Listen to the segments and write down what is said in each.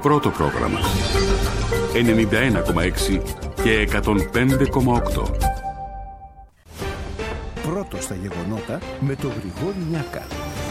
Πρώτο πρόγραμμα 91,6 και 105,8. Πρώτο στα γεγονότα με τον Γρηγόρη Νιάκα.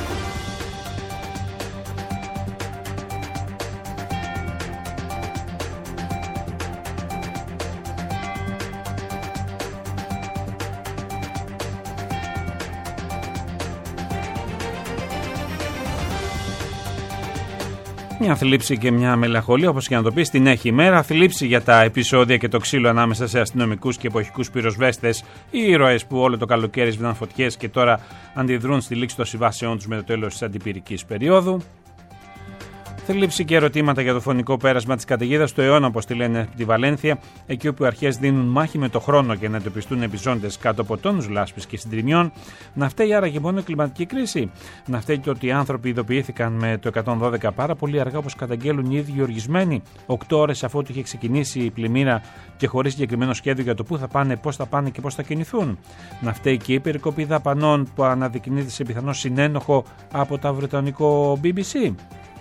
Μια θλίψη και μια μελαγχολία, όπως και να το πεις, την έχει η μέρα. Θλίψη για τα επεισόδια και το ξύλο ανάμεσα σε αστυνομικούς και εποχικούς πυροσβέστες, οι ήρωες που όλο το καλοκαίρι σβήναν φωτιές και τώρα αντιδρούν στη λήξη των συμβάσεών τους με το τέλος της αντιπυρικής περίοδου. Θλίψη και ερωτήματα για το φωνικό πέρασμα της καταιγίδας του αιώνα, όπως τη λένε τη Βαλένθια, εκεί όπου οι αρχές δίνουν μάχη με το χρόνο για να εντοπιστούν επιζώντες κάτω από τόνους λάσπης και συντριμιών. Να φταίει άραγε μόνο η κλιματική κρίση? Να φταίει το ότι οι άνθρωποι ειδοποιήθηκαν με το 112 πάρα πολύ αργά, όπως καταγγέλουν οι ίδιοι οργισμένοι, 8 ώρες αφού είχε ξεκινήσει η πλημμύρα και χωρίς συγκεκριμένο σχέδιο για το πού θα πάνε, πώς θα πάνε και πώς θα κινηθούν? Να φταίει και η περικοπή δαπανών που αναδεικνύεται σε πιθανό συνένοχο από το βρετανικό BBC?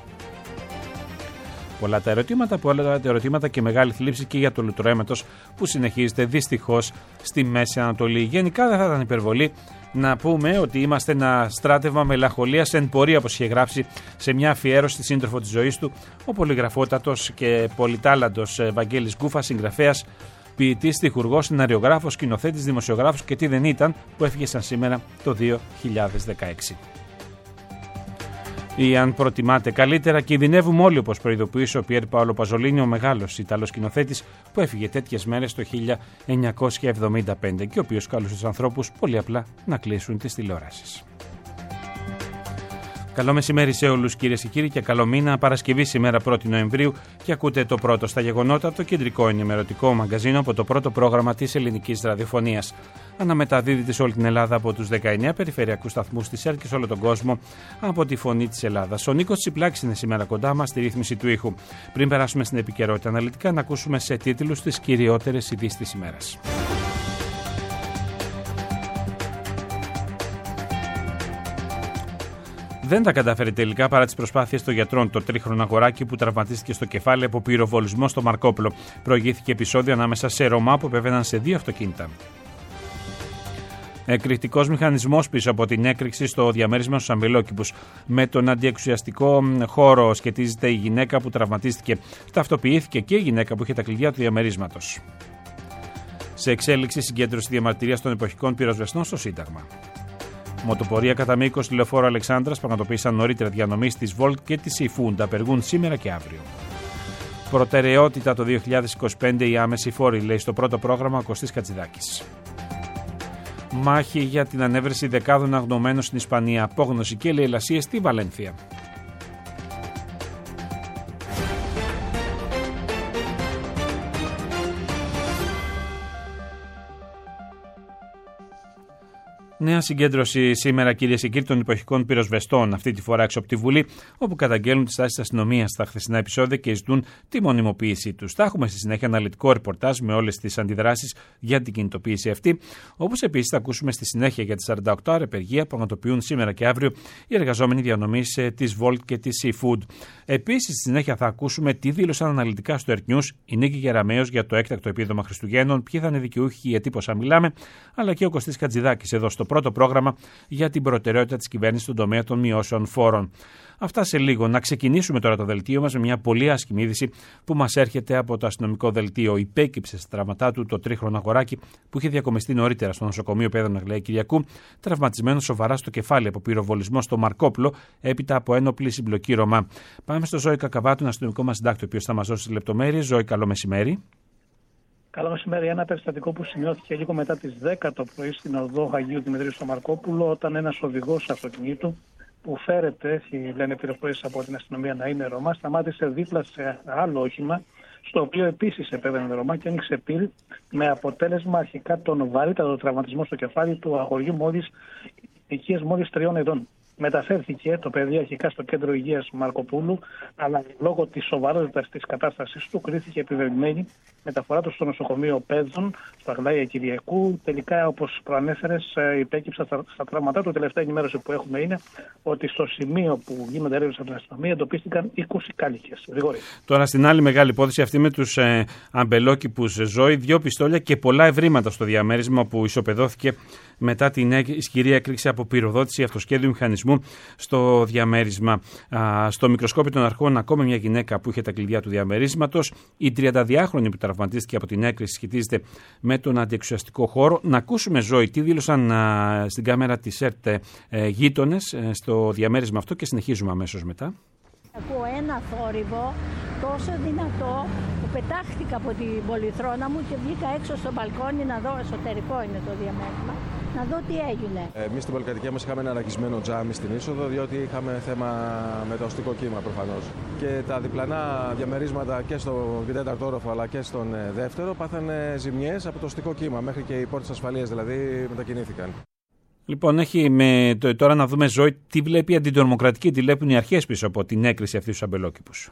Πολλά τα ερωτήματα και μεγάλη θλίψη και για το λουτρέμετος που συνεχίζεται δυστυχώς στη Μέση Ανατολή. Γενικά δεν θα ήταν υπερβολή να πούμε ότι είμαστε ένα στράτευμα μελαγχολίας εν πορεία, όπως είχε γράψει σε μια αφιέρωση στη σύντροφο της ζωής του ο πολυγραφότατος και πολυτάλαντος Βαγγέλης Γκούφας, συγγραφέας, ποιητής, στιχουργός, σεναριογράφος, σκηνοθέτης, δημοσιογράφος και τι δεν ήταν, που έφυγε σαν σήμερα το 2016. Ή αν προτιμάτε καλύτερα, κινδυνεύουμε όλοι, όπως προειδοποιούσε ο Πιέρ Παόλο Παζολίνι, ο μεγάλος Ιταλός σκηνοθέτης που έφυγε τέτοιες μέρες το 1975 και ο οποίος κάλεσε τους ανθρώπους πολύ απλά να κλείσουν τις τηλεοράσεις. Καλό μεσημέρι σε όλους κυρίες και κύριοι και καλό μήνα. Παρασκευή σήμερα 1η Νοεμβρίου και ακούτε το πρώτο στα γεγονότα, το κεντρικό ενημερωτικό μαγκαζίνο από το πρώτο πρόγραμμα της ελληνικής ραδιοφωνίας. Αναμεταδίδεται σε όλη την Ελλάδα από τους 19 περιφερειακούς σταθμούς της ΕΡΤ και σε όλο τον κόσμο από τη Φωνή της Ελλάδας. Ο Νίκος Τσιπλάκης είναι σήμερα κοντά μας στη ρύθμιση του ήχου. Πριν περάσουμε στην επικαιρότητα αναλυτικά, να ακούσουμε σε τίτλους τις κυριότερες ειδήσεις της ημέρας. Δεν τα κατάφερε τελικά παρά τις προσπάθειες των γιατρών το τρίχρονο αγοράκι που τραυματίστηκε στο κεφάλι από πυροβολισμό στο Μαρκόπουλο. Προηγήθηκε επεισόδιο ανάμεσα σε Ρωμά που επέβαιναν σε 2 αυτοκίνητα. Εκρηκτικός μηχανισμός πίσω από την έκρηξη στο διαμέρισμα στους Αμπελόκηπους. Με τον αντιεξουσιαστικό χώρο σχετίζεται η γυναίκα που τραυματίστηκε. Ταυτοποιήθηκε και η γυναίκα που είχε τα κλειδιά του διαμερίσματος. Σε εξέλιξη συγκέντρωση διαμαρτυρίας των εποχικών πυροσβεστών στο Σύνταγμα. Μοτοπορία κατά μήκος λεωφόρου Αλεξάνδρας πραγματοποίησαν νωρίτερα διανομής της Volt και της Seafood. Απεργούν σήμερα και αύριο. Προτεραιότητα το 2025 η άμεση φόρη, λέει στο πρώτο πρόγραμμα ο Κωστής Κατσιδάκης. Μάχη για την ανέβρεση δεκάδων αγνωμένων στην Ισπανία. Απόγνωση και λαιλασίες στη Βαλένθια. Νέα συγκέντρωση σήμερα, κυρίες και κύριοι, των εποχικών πυροσβεστών, αυτή τη φορά έξω από τη Βουλή, όπου καταγγέλνουν τις τάσεις της αστυνομίας στα χθεσινά επεισόδια και ζητούν τη μονιμοποίησή τους. Θα έχουμε στη συνέχεια αναλυτικό ρεπορτάζ με όλες τις αντιδράσεις για την κινητοποίηση αυτή, όπως επίσης θα ακούσουμε στη συνέχεια για τις 48 ώρες απεργία που πραγματοποιούν σήμερα και αύριο οι εργαζόμενοι διανομής της Volt και της Seafood. Επίσης, στη συνέχεια θα ακούσουμε τι δήλωσαν αναλυτικά στο Earth News η Νίκη Γεραμέως για το έκτακτο επίδομα Χριστουγέννων, ποιοι θα είναι δικαιούχοι, γιατί πόσα μιλάμε, αλλά και ο Κωστής Κατζηδάκης εδώ στο πρώτο πρόγραμμα για την προτεραιότητα της κυβέρνησης στον τομέα των μειώσεων φόρων. Αυτά σε λίγο. Να ξεκινήσουμε τώρα το δελτίο μας με μια πολύ άσχημη είδηση που μας έρχεται από το αστυνομικό δελτίο. Υπέκυψε στα τραυματά του το τρίχρονο αγοράκι που είχε διακομιστεί νωρίτερα στο νοσοκομείο Πέδων Αγλαία Κυριακού, τραυματισμένο σοβαρά στο κεφάλι από πυροβολισμό στο Μαρκόπουλο, έπειτα από ένοπλη συμπλοκή Ρωμά. Πάμε στο Ζόη Κακαβάτου, τον αστυνομικό μας συντάκτη, ο οποίος θα μας δώσει τις λεπτομέρειες. Ζόη, καλό μεσημέρι. Καλό μεσημέρι. Ένα περιστατικό που σημειώθηκε λίγο μετά τις 10 το πρωί στην οδό Αγίου Δημητρίου στο Μαρκόπουλο, όταν ένας οδηγός αυτοκινήτου που φέρεται, λένε πληροφορίες από την αστυνομία να είναι Ρωμά, σταμάτησε δίπλα σε άλλο όχημα, στο οποίο επίσης επέβαινε Ρωμά και άνοιξε πυρ, με αποτέλεσμα αρχικά τον βαρύτατο τραυματισμό στο κεφάλι του αγοριού ηλικίας μόλις 3 ετών. Μεταφέρθηκε το παιδί αρχικά στο κέντρο υγείας Μαρκοπούλου, αλλά λόγω της σοβαρότητας της κατάστασης του κρίθηκε επιβεβαιωμένη μεταφορά του στο νοσοκομείο Πέδων, στο Αγλαία Κυριακού. Τελικά, όπως προανέφερες, υπέκυψα στα τραύματά του. Η τελευταία ενημέρωση που έχουμε είναι ότι στο σημείο που γίνονται έρευνες από την αστυνομία εντοπίστηκαν 20 κάλικες. Τώρα, στην άλλη μεγάλη υπόθεση, αυτή με τους αμπελόκηπους, Ζωή, 2 πιστόλια και πολλά ευρήματα στο διαμέρισμα που ισοπεδώθηκε μετά την ισχυρή έκρηξη από πυροδότηση αυτοσχέδιου μηχανισμού στο διαμέρισμα. Στο μικροσκόπιο των αρχών, ακόμα μια γυναίκα που είχε τα κλειδιά του διαμερίσματος. Η 32χρονη που τραυματίστηκε από την έκρηξη σχετίζεται με τον αντιεξουσιαστικό χώρο. Να ακούσουμε, Ζωή, τι δήλωσαν στην κάμερα της ΕΡΤ γείτονες στο διαμέρισμα αυτό και συνεχίζουμε αμέσως μετά. Ακούω ένα θόρυβο τόσο δυνατό που πετάχτηκα από την πολυθρόνα μου και βγήκα έξω στο μπαλκόνι να δω, εσωτερικό είναι το διαμέρισμα, να δω τι έγινε. Εμείς στην πολυκατοικία μας είχαμε ένα ραγισμένο τζάμι στην είσοδο, διότι είχαμε θέμα με το αστικό κύμα προφανώς. Και τα διπλανά διαμερίσματα και στο 4ο όροφο αλλά και στον 2ο πάθανε ζημιές από το αστικό κύμα, μέχρι και οι πόρτες ασφαλείας δηλαδή μετακινήθηκαν. Λοιπόν, τώρα να δούμε, Ζωή, τι βλέπει η αντιτρομοκρατική, τι βλέπουν οι αρχές πίσω από την έκρηξη αυτής στους αμπελόκηπους.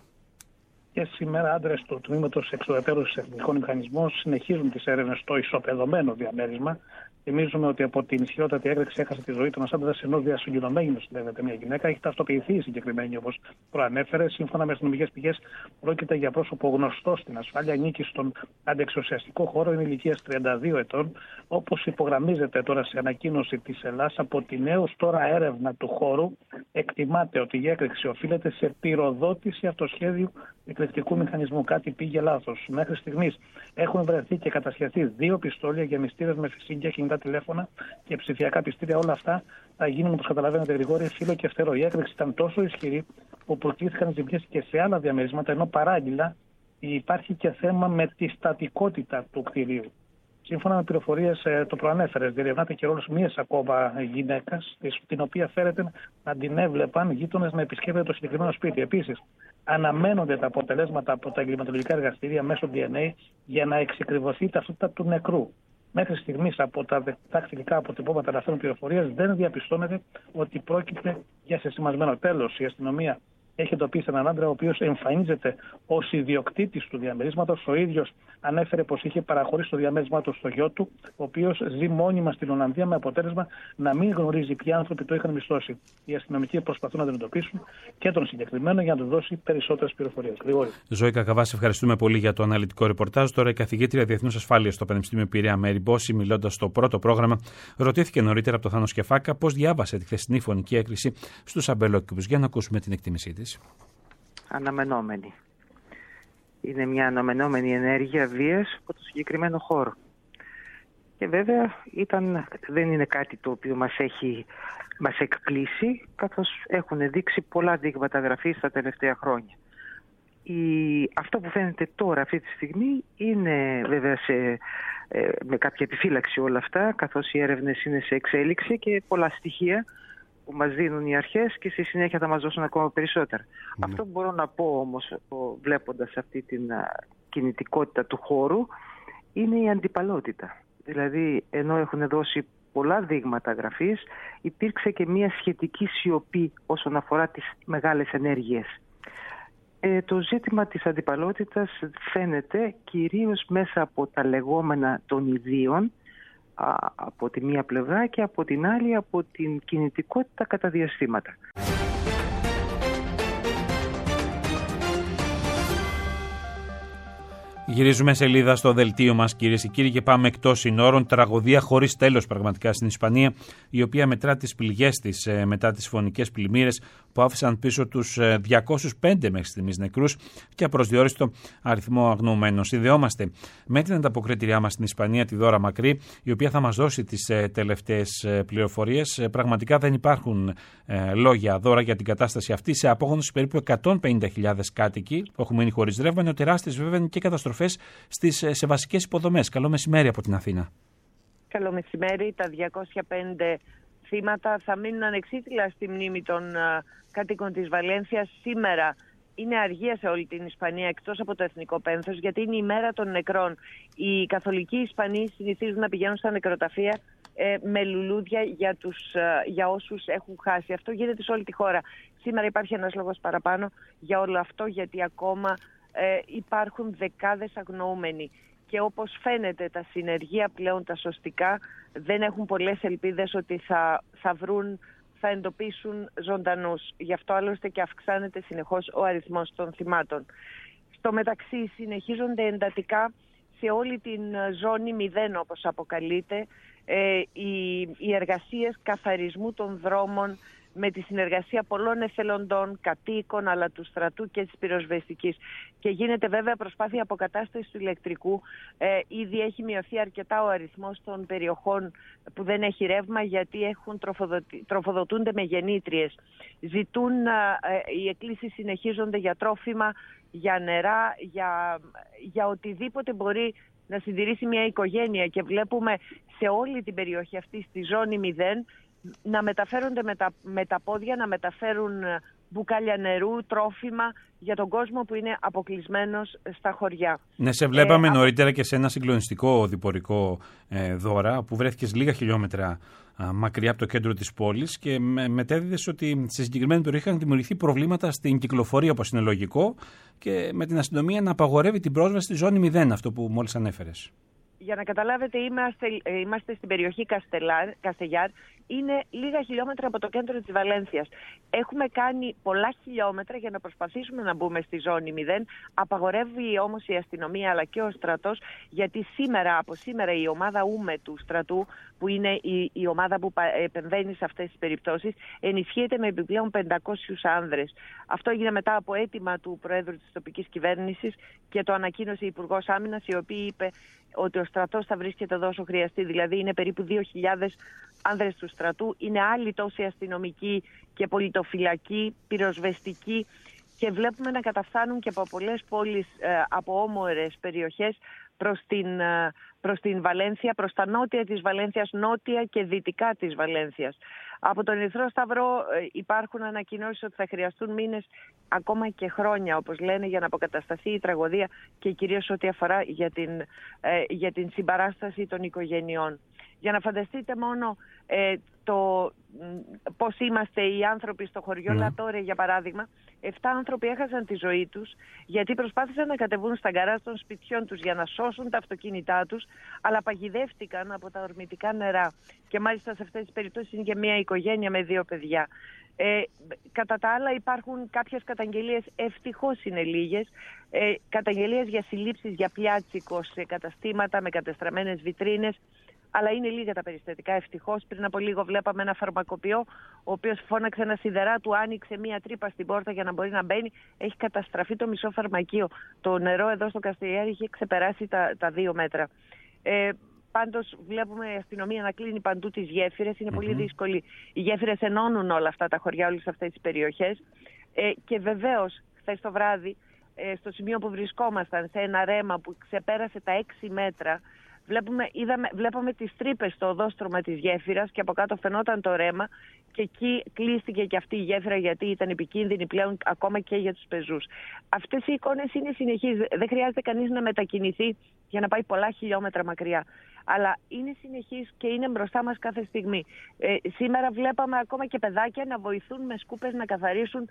Και σήμερα άντρες του τμήματος εξουδετερώσεως εθνικών μηχανισμών συνεχίζουν τις έρευνες στο ισοπεδωμένο διαμέρισμα. Θυμίζουμε ότι από την ισχυρότατη έκρηξη έχασε τη ζωή του ένας άντρας, ενώ διασυγκινωμένη νοσηλεύεται μια γυναίκα. Έχει ταυτοποιηθεί η συγκεκριμένη, όπως προανέφερε. Σύμφωνα με αστυνομικές πηγές, πρόκειται για πρόσωπο γνωστό στην ασφάλεια, ανήκει στον αντιεξουσιαστικό χώρο, είναι ηλικίας 32 ετών. Όπως υπογραμμίζεται τώρα σε ανακοίνωση της Ελλάς, από την έως τώρα έρευνα του χώρου, εκτιμάται ότι η έκρηξη οφείλεται σε πυροδότηση αυτοσχέδιου εκρηκτικού μηχανισμού. Κάτι πήγε λάθος. Μέχρι στιγμής έχουν βρεθεί και κατασχεθεί 2 πιστόλια, γεμιστήρες με φυσίγγια, κινητά τηλέφωνα και ψηφιακά πιστήρια. Όλα αυτά θα γίνουν, όπως καταλαβαίνετε, γρηγόρη, φύλλο και φτερό. Η έκρηξη ήταν τόσο ισχυρή που προκλήθηκαν ζημιές και σε άλλα διαμερίσματα, ενώ παράλληλα υπάρχει και θέμα με τη στατικότητα του κτηρίου. Σύμφωνα με πληροφορίες, το προανέφερε, διερευνάται και ρόλος μιας ακόμα γυναίκας, την οποία φέρεται να την έβλεπαν γείτονες να επισκέπτεται το συγκεκριμένο σπίτι. Επίσης, αναμένονται τα αποτελέσματα από τα εγκληματολογικά εργαστήρια μέσω DNA για να εξεκριβωθεί η ταυτότητα του νεκρού. Μέχρι στιγμής, από τα δακτυλικά αποτυπώματα ελευθέρων πληροφορίας, δεν διαπιστώνεται ότι πρόκειται για σεσημασμένο. Τέλος, η αστυνομία έχει εντοπίσει έναν άντρα ο οποίος εμφανίζεται ως ιδιοκτήτης του διαμερίσματος. Ο ίδιος ανέφερε πως είχε παραχωρήσει το διαμέρισμά του στο γιο του, ο οποίος ζει μόνιμα στην Ολλανδία, με αποτέλεσμα να μην γνωρίζει ποιοι άνθρωποι το είχαν μισθώσει. Οι αστυνομικοί προσπαθούν να τον εντοπίσουν και τον συγκεκριμένο για να του δώσει περισσότερες πληροφορίες. Ζωή Κακαβάση, ευχαριστούμε πολύ για το αναλυτικό ρεπορτάζ. Τώρα η καθηγήτρια Διεθνούς Ασφάλειας στο Πανεπιστήμιο Πειραιά, Μέρη Μπόση, μιλώντας στο πρώτο πρόγραμμα, ρωτήθηκε νωρίτερα από το Θάνο Σκεφάκα πώς διάβασε τη χθεσινή φωνική έκρηξη στους αμπελόκηπους. Για να ακούσουμε την εκτίμησή της. Αναμενόμενη. Είναι μια αναμενόμενη ενέργεια βίας από το συγκεκριμένο χώρο. Και βέβαια δεν είναι κάτι το οποίο μας εκπλήσει, καθώς έχουν δείξει πολλά δείγματα γραφής τα τελευταία χρόνια. Αυτό που φαίνεται τώρα αυτή τη στιγμή είναι βέβαια με κάποια επιφύλαξη όλα αυτά, καθώς οι έρευνες είναι σε εξέλιξη και πολλά στοιχεία που μας δίνουν οι αρχές και στη συνέχεια θα μας δώσουν ακόμα περισσότερα. Αυτό που μπορώ να πω όμως, βλέποντας αυτή την κινητικότητα του χώρου, είναι η αντιπαλότητα. Δηλαδή, ενώ έχουν δώσει πολλά δείγματα γραφής, υπήρξε και μια σχετική σιωπή όσον αφορά τις μεγάλες ενέργειες. Το ζήτημα της αντιπαλότητας φαίνεται κυρίως μέσα από τα λεγόμενα των ιδίων, από τη μία πλευρά, και από την άλλη από την κινητικότητα κατά διαστήματα. Γυρίζουμε σελίδα στο δελτίο μας, κυρίες και κύριοι, και πάμε εκτός συνόρων. Τραγωδία χωρίς τέλος πραγματικά στην Ισπανία, η οποία μετρά τις πληγές της μετά τις φωνικές πλημμύρες που άφησαν πίσω τους 205 μέχρι στιγμής νεκρούς και απροσδιόριστο αριθμό αγνοωμένων. Συνδεόμαστε με την ανταποκρίτριά μας στην Ισπανία, τη Δώρα Μακρύ, η οποία θα μας δώσει τις τελευταίες πληροφορίες. Πραγματικά δεν υπάρχουν λόγια, Δώρα, για την κατάσταση αυτή. Σε απόγνωση περίπου 150.000 κάτοικοι που έχουν μείνει χωρίς ρεύμα, ενώ τεράστιες βέβαια είναι και καταστροφές σε βασικές υποδομές. Καλό μεσημέρι από την Αθήνα. Καλό μεσημέρι. Τα 205 θύματα θα μείνουν ανεξίτηλα στη μνήμη των κατοίκων της Βαλένθιας. Σήμερα είναι αργία σε όλη την Ισπανία, εκτός από το εθνικό πένθος, γιατί είναι η μέρα των νεκρών. Οι καθολικοί Ισπανοί συνηθίζουν να πηγαίνουν στα νεκροταφεία με λουλούδια για όσους έχουν χάσει. Αυτό γίνεται σε όλη τη χώρα. Σήμερα υπάρχει ένας λόγος παραπάνω για όλο αυτό, γιατί ακόμα υπάρχουν δεκάδες αγνοούμενοι. Και όπως φαίνεται, τα συνεργεία πλέον, τα σωστικά, δεν έχουν πολλές ελπίδες ότι θα εντοπίσουν ζωντανούς. Γι' αυτό άλλωστε και αυξάνεται συνεχώς ο αριθμός των θυμάτων. Στο μεταξύ συνεχίζονται εντατικά σε όλη την ζώνη 0, όπως αποκαλείται, οι εργασίες καθαρισμού των δρόμων με τη συνεργασία πολλών εθελοντών, κατοίκων, αλλά του στρατού και της πυροσβεστικής. Και γίνεται βέβαια προσπάθεια αποκατάστασης του ηλεκτρικού. Ήδη έχει μειωθεί αρκετά ο αριθμός των περιοχών που δεν έχει ρεύμα, γιατί τροφοδοτούνται με γεννήτριες. Οι εκκλήσεις συνεχίζονται για τρόφιμα, για νερά, για οτιδήποτε μπορεί να συντηρήσει μια οικογένεια. Και βλέπουμε σε όλη την περιοχή αυτή, στη ζώνη 0, να μεταφέρονται με τα πόδια, να μεταφέρουν μπουκάλια νερού, τρόφιμα για τον κόσμο που είναι αποκλεισμένος στα χωριά. Ναι, σε βλέπαμε νωρίτερα και σε ένα συγκλονιστικό διπορικό Δώρα, που βρέθηκες λίγα χιλιόμετρα μακριά από το κέντρο της πόλης και μετέδιδες ότι σε συγκεκριμένη περιοχή είχαν δημιουργηθεί προβλήματα στην κυκλοφορία, όπως είναι λογικό, και με την αστυνομία να απαγορεύει την πρόσβαση στη ζώνη 0, αυτό που μόλις ανέφερες. Για να καταλάβετε, είμαστε στην περιοχή Καστελιάρ. Είναι λίγα χιλιόμετρα από το κέντρο της Βαλένθιας. Έχουμε κάνει πολλά χιλιόμετρα για να προσπαθήσουμε να μπούμε στη ζώνη 0. Απαγορεύει όμως η αστυνομία αλλά και ο στρατός, γιατί από σήμερα η ομάδα ΟΥΜΕ του στρατού, που είναι η ομάδα που επεμβαίνει σε αυτές τις περιπτώσεις, ενισχύεται με επιπλέον 500 άνδρες. Αυτό έγινε μετά από αίτημα του Προέδρου της τοπικής κυβέρνησης και το ανακοίνωσε η Υπουργός Άμυνας, η οποία είπε ότι ο στρατός θα βρίσκεται εδώ όσο χρειαστεί. Δηλαδή είναι περίπου 2.000 άνδρες του στρατού, είναι άλλοι τόσοι αστυνομικοί και πολιτοφυλακοί, πυροσβεστικοί, και βλέπουμε να καταφθάνουν και από πολλές πόλεις, από όμορες περιοχές προς την Βαλένθια, προς τα νότια της Βαλένθιας, νότια και δυτικά της Βαλένθιας. Από τον Ερυθρό Σταυρό υπάρχουν ανακοινώσεις ότι θα χρειαστούν μήνες, ακόμα και χρόνια, όπως λένε, για να αποκατασταθεί η τραγωδία, και κυρίως ό,τι αφορά για την συμπαράσταση των οικογενειών. Για να φανταστείτε μόνο πώς είμαστε οι άνθρωποι στο χωριό Λατόρε, για παράδειγμα. 7 άνθρωποι έχασαν τη ζωή τους γιατί προσπάθησαν να κατεβούν στα γκαράζ των σπιτιών τους για να σώσουν τα αυτοκίνητά τους, αλλά παγιδεύτηκαν από τα ορμητικά νερά. Και μάλιστα σε αυτές τις περιπτώσεις είναι και μια οικογένεια με 2 παιδιά. Κατά τα άλλα υπάρχουν κάποιες καταγγελίες, ευτυχώς είναι λίγες, καταγγελίες για συλλήψεις για πιάτσικο σε καταστήματα με κατεστραμμένες βιτρίνες. Αλλά είναι λίγα τα περιστατικά, ευτυχώς. Πριν από λίγο βλέπαμε ένα φαρμακοποιό, ο οποίος φώναξε ένα σιδερά του, άνοιξε μία τρύπα στην πόρτα για να μπορεί να μπαίνει. Έχει καταστραφεί το μισό φαρμακείο. Το νερό εδώ στο Καστελιάρ είχε ξεπεράσει τα 2 μέτρα. Πάντως βλέπουμε η αστυνομία να κλείνει παντού τις γέφυρες. Είναι πολύ δύσκολη. Οι γέφυρες ενώνουν όλα αυτά τα χωριά, όλες αυτές τις περιοχές. Και βεβαίως, χθες το βράδυ, στο σημείο που βρισκόμασταν, σε ένα ρέμα που ξεπέρασε τα 6 μέτρα, βλέπαμε τις τρύπες στο οδόστρωμα της γέφυρας και από κάτω φαινόταν το ρέμα, και εκεί κλείστηκε και αυτή η γέφυρα γιατί ήταν επικίνδυνη πλέον ακόμα και για τους πεζούς. Αυτές οι εικόνες είναι συνεχείς. Δεν χρειάζεται κανείς να μετακινηθεί για να πάει πολλά χιλιόμετρα μακριά. Αλλά είναι συνεχείς και είναι μπροστά μας κάθε στιγμή. Σήμερα βλέπαμε ακόμα και παιδάκια να βοηθούν με σκούπες να καθαρίσουν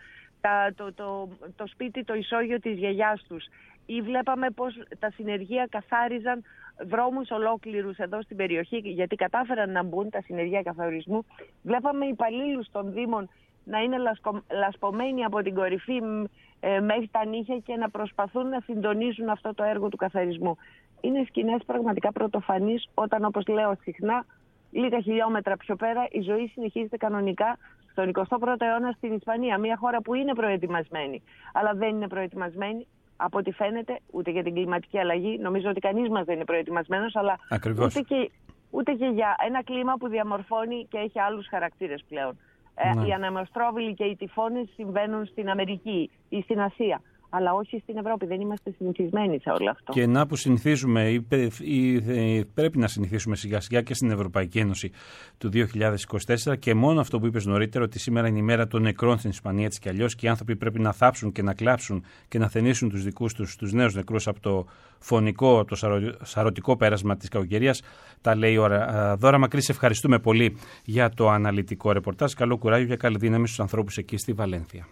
το σπίτι, το ισόγειο της γιαγιάς τους. Ή βλέπαμε πώς τα συνεργεία καθάριζαν δρόμους ολόκληρους εδώ στην περιοχή, γιατί κατάφεραν να μπουν τα συνεργεία καθαρισμού. Βλέπαμε υπαλλήλους των Δήμων να είναι λασπωμένοι από την κορυφή μέχρι τα νύχια και να προσπαθούν να συντονίζουν αυτό το έργο του καθαρισμού. Είναι σκηνές πραγματικά πρωτοφανείς, όταν, όπως λέω συχνά, λίγα χιλιόμετρα πιο πέρα η ζωή συνεχίζεται κανονικά στον 21ο αιώνα στην Ισπανία, μια χώρα που είναι προετοιμασμένη, αλλά δεν είναι προετοιμασμένη, από ό,τι φαίνεται, ούτε για την κλιματική αλλαγή. Νομίζω ότι κανείς μας δεν είναι προετοιμασμένος, αλλά ούτε και για ένα κλίμα που διαμορφώνει και έχει άλλους χαρακτήρες πλέον. Οι ανεμοστρόβιλοι και οι τυφώνες συμβαίνουν στην Αμερική ή στην Ασία, αλλά όχι στην Ευρώπη. Δεν είμαστε συνηθισμένοι σε όλο αυτό. Και να που συνηθίζουμε ή πρέπει να συνηθίσουμε σιγά σιγά και στην Ευρωπαϊκή Ένωση του 2024, και μόνο αυτό που είπες νωρίτερα, ότι σήμερα είναι η μέρα των νεκρών στην Ισπανία, έτσι κι αλλιώς, και οι άνθρωποι πρέπει να θάψουν και να κλάψουν και να θενήσουν τους δικούς τους νέους νεκρούς από το φωνικό, από το σαρωτικό πέρασμα της κακοκαιρίας. Τα λέει η ώρα. Δώρα Μακρύ, σε ευχαριστούμε πολύ για το αναλυτικό ρεπορτάζ. Καλό κουράγιο και καλή δύναμη στους ανθρώπους εκεί στη Βαλένθια.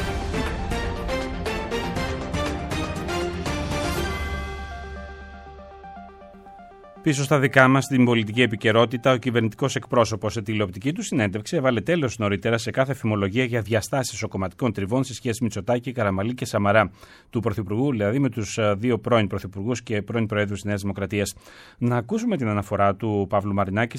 Πίσω στα δικά μας, στην πολιτική επικαιρότητα, ο κυβερνητικός εκπρόσωπος σε τηλεοπτική του συνέντευξη έβαλε τέλος νωρίτερα σε κάθε φημολογία για διαστάσεις ισοκομματικών τριβών σε σχέση Μητσοτάκη, Καραμανλή και Σαμαρά, του Πρωθυπουργού, δηλαδή με τους δύο πρώην Πρωθυπουργούς και πρώην Προέδρους της Νέας Δημοκρατίας. Να ακούσουμε την αναφορά του Παύλου Μαρινάκη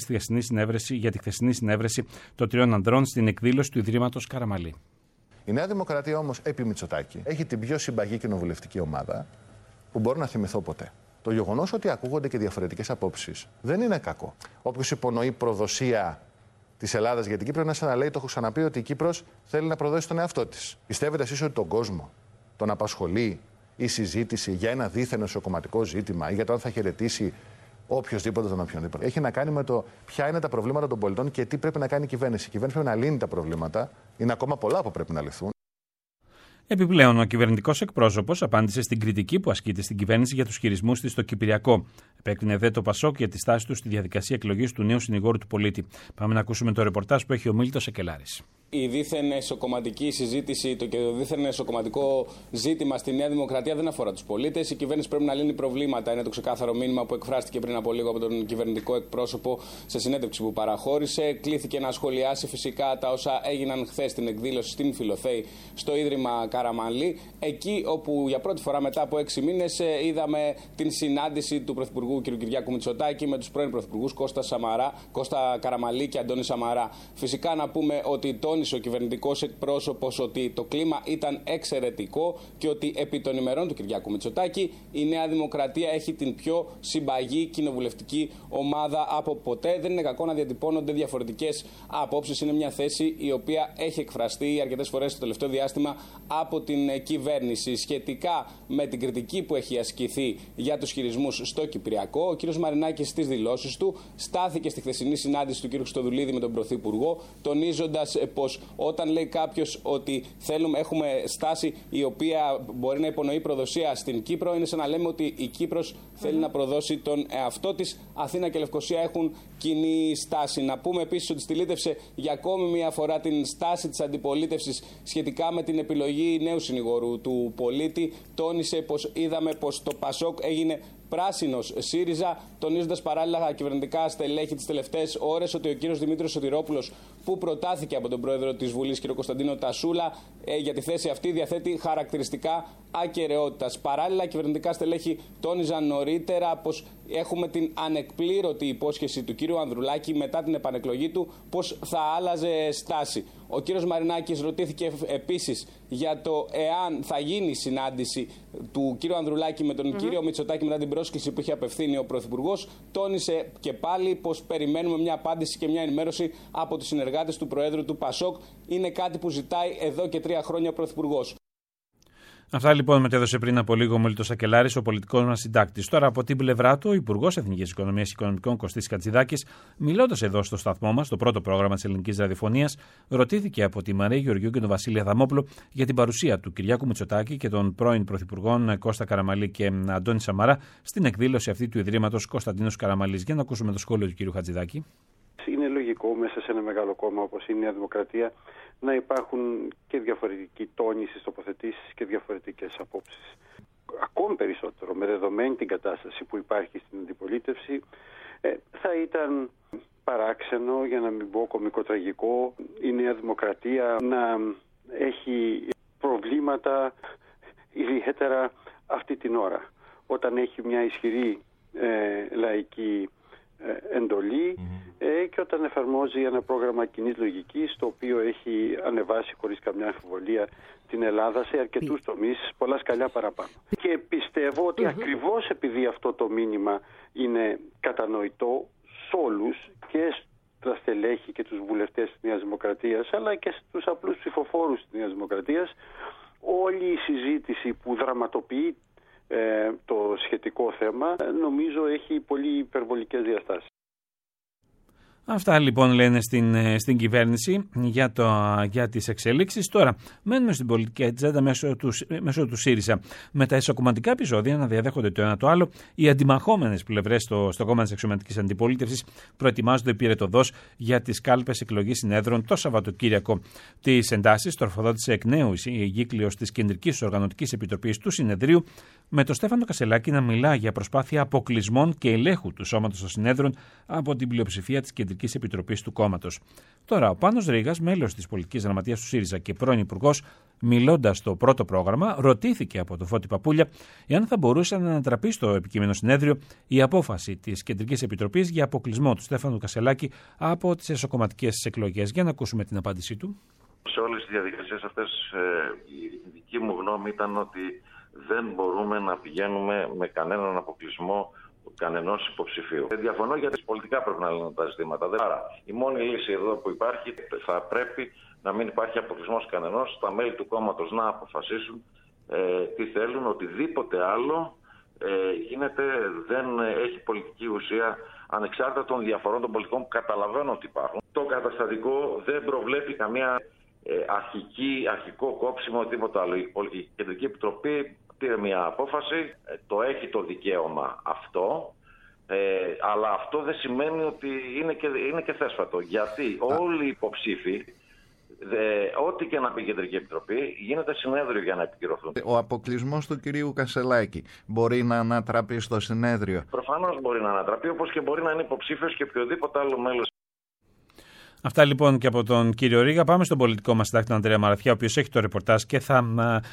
για τη χθεσινή συνέβρεση των τριών ανδρών στην εκδήλωση του Ιδρύματος Καραμανλή. Η Νέα Δημοκρατία όμως, επί Μητσοτάκη, έχει την πιο συμπαγή κοινοβουλευτική ομάδα που μπορώ να θυμηθώ ποτέ. Το γεγονός ότι ακούγονται και διαφορετικές απόψεις δεν είναι κακό. Όποιος υπονοεί προδοσία της Ελλάδας για την Κύπρο είναι σαν να λέει, το έχω ξαναπεί, ότι η Κύπρος θέλει να προδώσει τον εαυτό της. Πιστεύετε εσείς ότι τον κόσμο τον απασχολεί η συζήτηση για ένα δίθεν εσωκομματικό ζήτημα ή για το αν θα χαιρετήσει οποιοδήποτε τον οποιονδήποτε? Έχει να κάνει με το ποια είναι τα προβλήματα των πολιτών και τι πρέπει να κάνει η κυβέρνηση. Η κυβέρνηση πρέπει να λύνει τα προβλήματα. Είναι ακόμα πολλά που πρέπει να λυθούν. Επιπλέον, ο κυβερνητικός εκπρόσωπος απάντησε στην κριτική που ασκείται στην κυβέρνηση για τους χειρισμούς της στο Κυπριακό. Επέκρινε δε το Πασόκ για τη στάση του στη διαδικασία εκλογής του νέου συνηγόρου του πολίτη. Πάμε να ακούσουμε το ρεπορτάζ που έχει ο Μίλτος Εκελάρης. Η δίθεν εσωκομματική συζήτηση και το δίθεν εσωκομματικό ζήτημα στη Νέα Δημοκρατία δεν αφορά τους πολίτες. Η κυβέρνηση πρέπει να λύνει προβλήματα. Είναι το ξεκάθαρο μήνυμα που εκφράστηκε πριν από λίγο από τον κυβερνητικό εκπρόσωπο σε συνέντευξη που παραχώρησε. Κλήθηκε να σχολιάσει φυσικά τα όσα έγιναν χθες στην εκδήλωση στην Φιλοθέη στο Ίδρυμα Καραμανλή. Εκεί όπου για πρώτη φορά μετά από 6 μήνες είδαμε την συνάντηση του Πρωθυπουργού κ. Κυριάκου Μητσοτάκη με τους πρώην Πρωθυπουργούς Κώστα Καραμανλή και Αντώνη Σαμαρά. Φυσικά να πούμε ότι ο κυβερνητικός εκπρόσωπος ότι το κλίμα ήταν εξαιρετικό και ότι επί των ημερών του Κυριάκου Μητσοτάκη η Νέα Δημοκρατία έχει την πιο συμπαγή κοινοβουλευτική ομάδα από ποτέ. Δεν είναι κακό να διατυπώνονται διαφορετικές απόψεις. Είναι μια θέση η οποία έχει εκφραστεί αρκετές φορές το τελευταίο διάστημα από την κυβέρνηση. Σχετικά με την κριτική που έχει ασκηθεί για τους χειρισμούς στο Κυπριακό, ο κ. Μαρινάκης στις δηλώσεις του στάθηκε στη χθεσινή συνάντηση του κ. Χριστοδουλίδη με τον Πρωθυπουργό, τονίζοντας πως όταν λέει κάποιος ότι έχουμε στάση η οποία μπορεί να υπονοεί προδοσία στην Κύπρο, είναι σαν να λέμε ότι η Κύπρος θέλει να προδώσει τον εαυτό της. Αθήνα και Λευκοσία έχουν κοινή στάση. Να πούμε επίσης ότι στυλίτευσε για ακόμη μια φορά την στάση της αντιπολίτευσης σχετικά με την επιλογή νέου συνηγόρου του πολίτη. Τόνισε πως είδαμε πως το Πασόκ έγινε πράσινος ΣΥΡΙΖΑ, τονίζοντας παράλληλα κυβερνητικά στελέχη τις τελευταίες ώρες ότι ο κύριος Δημήτρης Σωτηρόπουλος, που προτάθηκε από τον πρόεδρο της Βουλής κ. Κωνσταντίνο Τασούλα για τη θέση αυτή, διαθέτει χαρακτηριστικά ακεραιότητας. Παράλληλα, κυβερνητικά στελέχη τόνιζαν νωρίτερα πως έχουμε την ανεκπλήρωτη υπόσχεση του κ. Ανδρουλάκη μετά την επανεκλογή του πως θα άλλαζε στάση. Ο κύριος Μαρινάκης ρωτήθηκε επίσης για το εάν θα γίνει συνάντηση του κύριου Ανδρουλάκη με τον κύριο Μητσοτάκη μετά την πρόσκληση που είχε απευθύνει ο Πρωθυπουργός. Τόνισε και πάλι πως περιμένουμε μια απάντηση και μια ενημέρωση από τους συνεργάτες του Προέδρου του Πασόκ. Είναι κάτι που ζητάει εδώ και 3 χρόνια ο Πρωθυπουργός. Αυτά λοιπόν μετέδωσε πριν από λίγο ο Μίλτος Ακελάρης, ο πολιτικός μας συντάκτης. Τώρα από την πλευρά του, ο Υπουργός Εθνικής Οικονομίας και Οικονομικών Κωστής Χατζηδάκης, μιλώντας εδώ στο σταθμό μας, στο πρώτο πρόγραμμα της Ελληνικής Ραδιοφωνίας, ρωτήθηκε από τη Μαρία Γεωργιού και τον Βασίλη Αδαμόπουλο για την παρουσία του Κυριάκου Μητσοτάκη και των πρώην Πρωθυπουργών Κώστα Καραμανλή και Αντώνη Σαμαρά στην εκδήλωση αυτή του Ιδρύματος Κωνσταντίνος Καραμανλής. Για να ακούσουμε το σχόλιο του κ. Χατζηδάκη. Είναι λογικό μέσα σε ένα μεγάλο κόμμα όπως η Νέα Δημοκρατία να υπάρχουν και διαφορετικοί τόνοι στις τοποθετήσεις και διαφορετικές απόψεις. Ακόμη περισσότερο, με δεδομένη την κατάσταση που υπάρχει στην αντιπολίτευση, θα ήταν παράξενο, για να μην πω κωμικοτραγικό, η Νέα Δημοκρατία να έχει προβλήματα ιδιαίτερα αυτή την ώρα, όταν έχει μια ισχυρή λαϊκή εντολή και όταν εφαρμόζει ένα πρόγραμμα κοινής λογικής, το οποίο έχει ανεβάσει χωρίς καμιά αμφιβολία την Ελλάδα σε αρκετούς τομείς, πολλά σκαλιά παραπάνω. Και πιστεύω ότι ακριβώς επειδή αυτό το μήνυμα είναι κατανοητό σε όλους, και στα στελέχη και τους βουλευτές της Νέας Δημοκρατίας, αλλά και στους απλούς ψηφοφόρους της Νέας Δημοκρατίας, όλη η συζήτηση που δραματοποιεί το σχετικό θέμα νομίζω έχει πολύ υπερβολικές διαστάσεις. Αυτά λοιπόν λένε στην κυβέρνηση για τις εξέλιξεις. Τώρα μένουμε στην πολιτική ατζέντα μέσω του ΣΥΡΙΖΑ. Με τα ισοκομματικά επεισόδια να διαδέχονται το ένα το άλλο, οι αντιμαχόμενες πλευρές στο κόμμα της αξιωματικής αντιπολίτευσης προετοιμάζονται πυρετοδός για τις κάλπες εκλογής συνέδρων το Σαββατοκύριακο. Τις εντάσεις τροφοδότησε εκ νέου η εγκύκλειος της Κεντρικής Οργανωτικής Επιτροπής του Συνεδρίου, με τον Στέφανο Κασελάκη να μιλά για προσπάθεια αποκλεισμών και ελέγχου του σώματος των συνέδρων από την πλειοψηφία της Κεντρικής Επιτροπής του κόμματος. Τώρα, ο Πάνος Ρήγας, μέλος της πολιτικής γραμματείας του ΣΥΡΙΖΑ και πρώην υπουργός, μιλώντας στο πρώτο πρόγραμμα, ρωτήθηκε από τον Φώτη Παπούλια εάν θα μπορούσε να ανατραπεί στο επικείμενο συνέδριο η απόφαση της Κεντρικής Επιτροπής για αποκλεισμό του Στέφανου Κασελάκη από τις εσωκομματικές εκλογές. Για να ακούσουμε την απάντησή του. Σε όλες τις διαδικασίες αυτές, η δική μου γνώμη ήταν ότι δεν μπορούμε να πηγαίνουμε με κανέναν αποκλεισμό κανενός υποψηφίου. Διαφωνώ γιατί πολιτικά πρέπει να λύνουν τα ζητήματα. Άρα, η μόνη λύση εδώ που υπάρχει θα πρέπει να μην υπάρχει αποκλεισμός κανενός. Τα μέλη του κόμματος να αποφασίσουν τι θέλουν, οτιδήποτε άλλο γίνεται, δεν έχει πολιτική ουσία ανεξάρτητα των διαφορών των πολιτικών που καταλαβαίνω ότι υπάρχουν. Το καταστατικό δεν προβλέπει καμία αρχικό κόψιμο, τίποτα άλλο. Η Κεντρική Επιτροπή πήρε μια απόφαση, το έχει το δικαίωμα αυτό, αλλά αυτό δεν σημαίνει ότι είναι και θέσφατο. Γιατί όλοι οι υποψήφοι, ό,τι και να πει η Κεντρική Επιτροπή, γίνεται συνέδριο για να επικυρωθούν. Ο αποκλεισμός του κυρίου Κασελάκη μπορεί να ανατραπεί στο συνέδριο? Προφανώς μπορεί να ανατραπεί, όπως και μπορεί να είναι υποψήφιος και οποιοδήποτε άλλο μέλος. Αυτά λοιπόν και από τον κύριο Ρήγα. Πάμε στον πολιτικό μας συντάκτη, τον Ανδρέα Μαραθιά, ο οποίος έχει το ρεπορτάζ και θα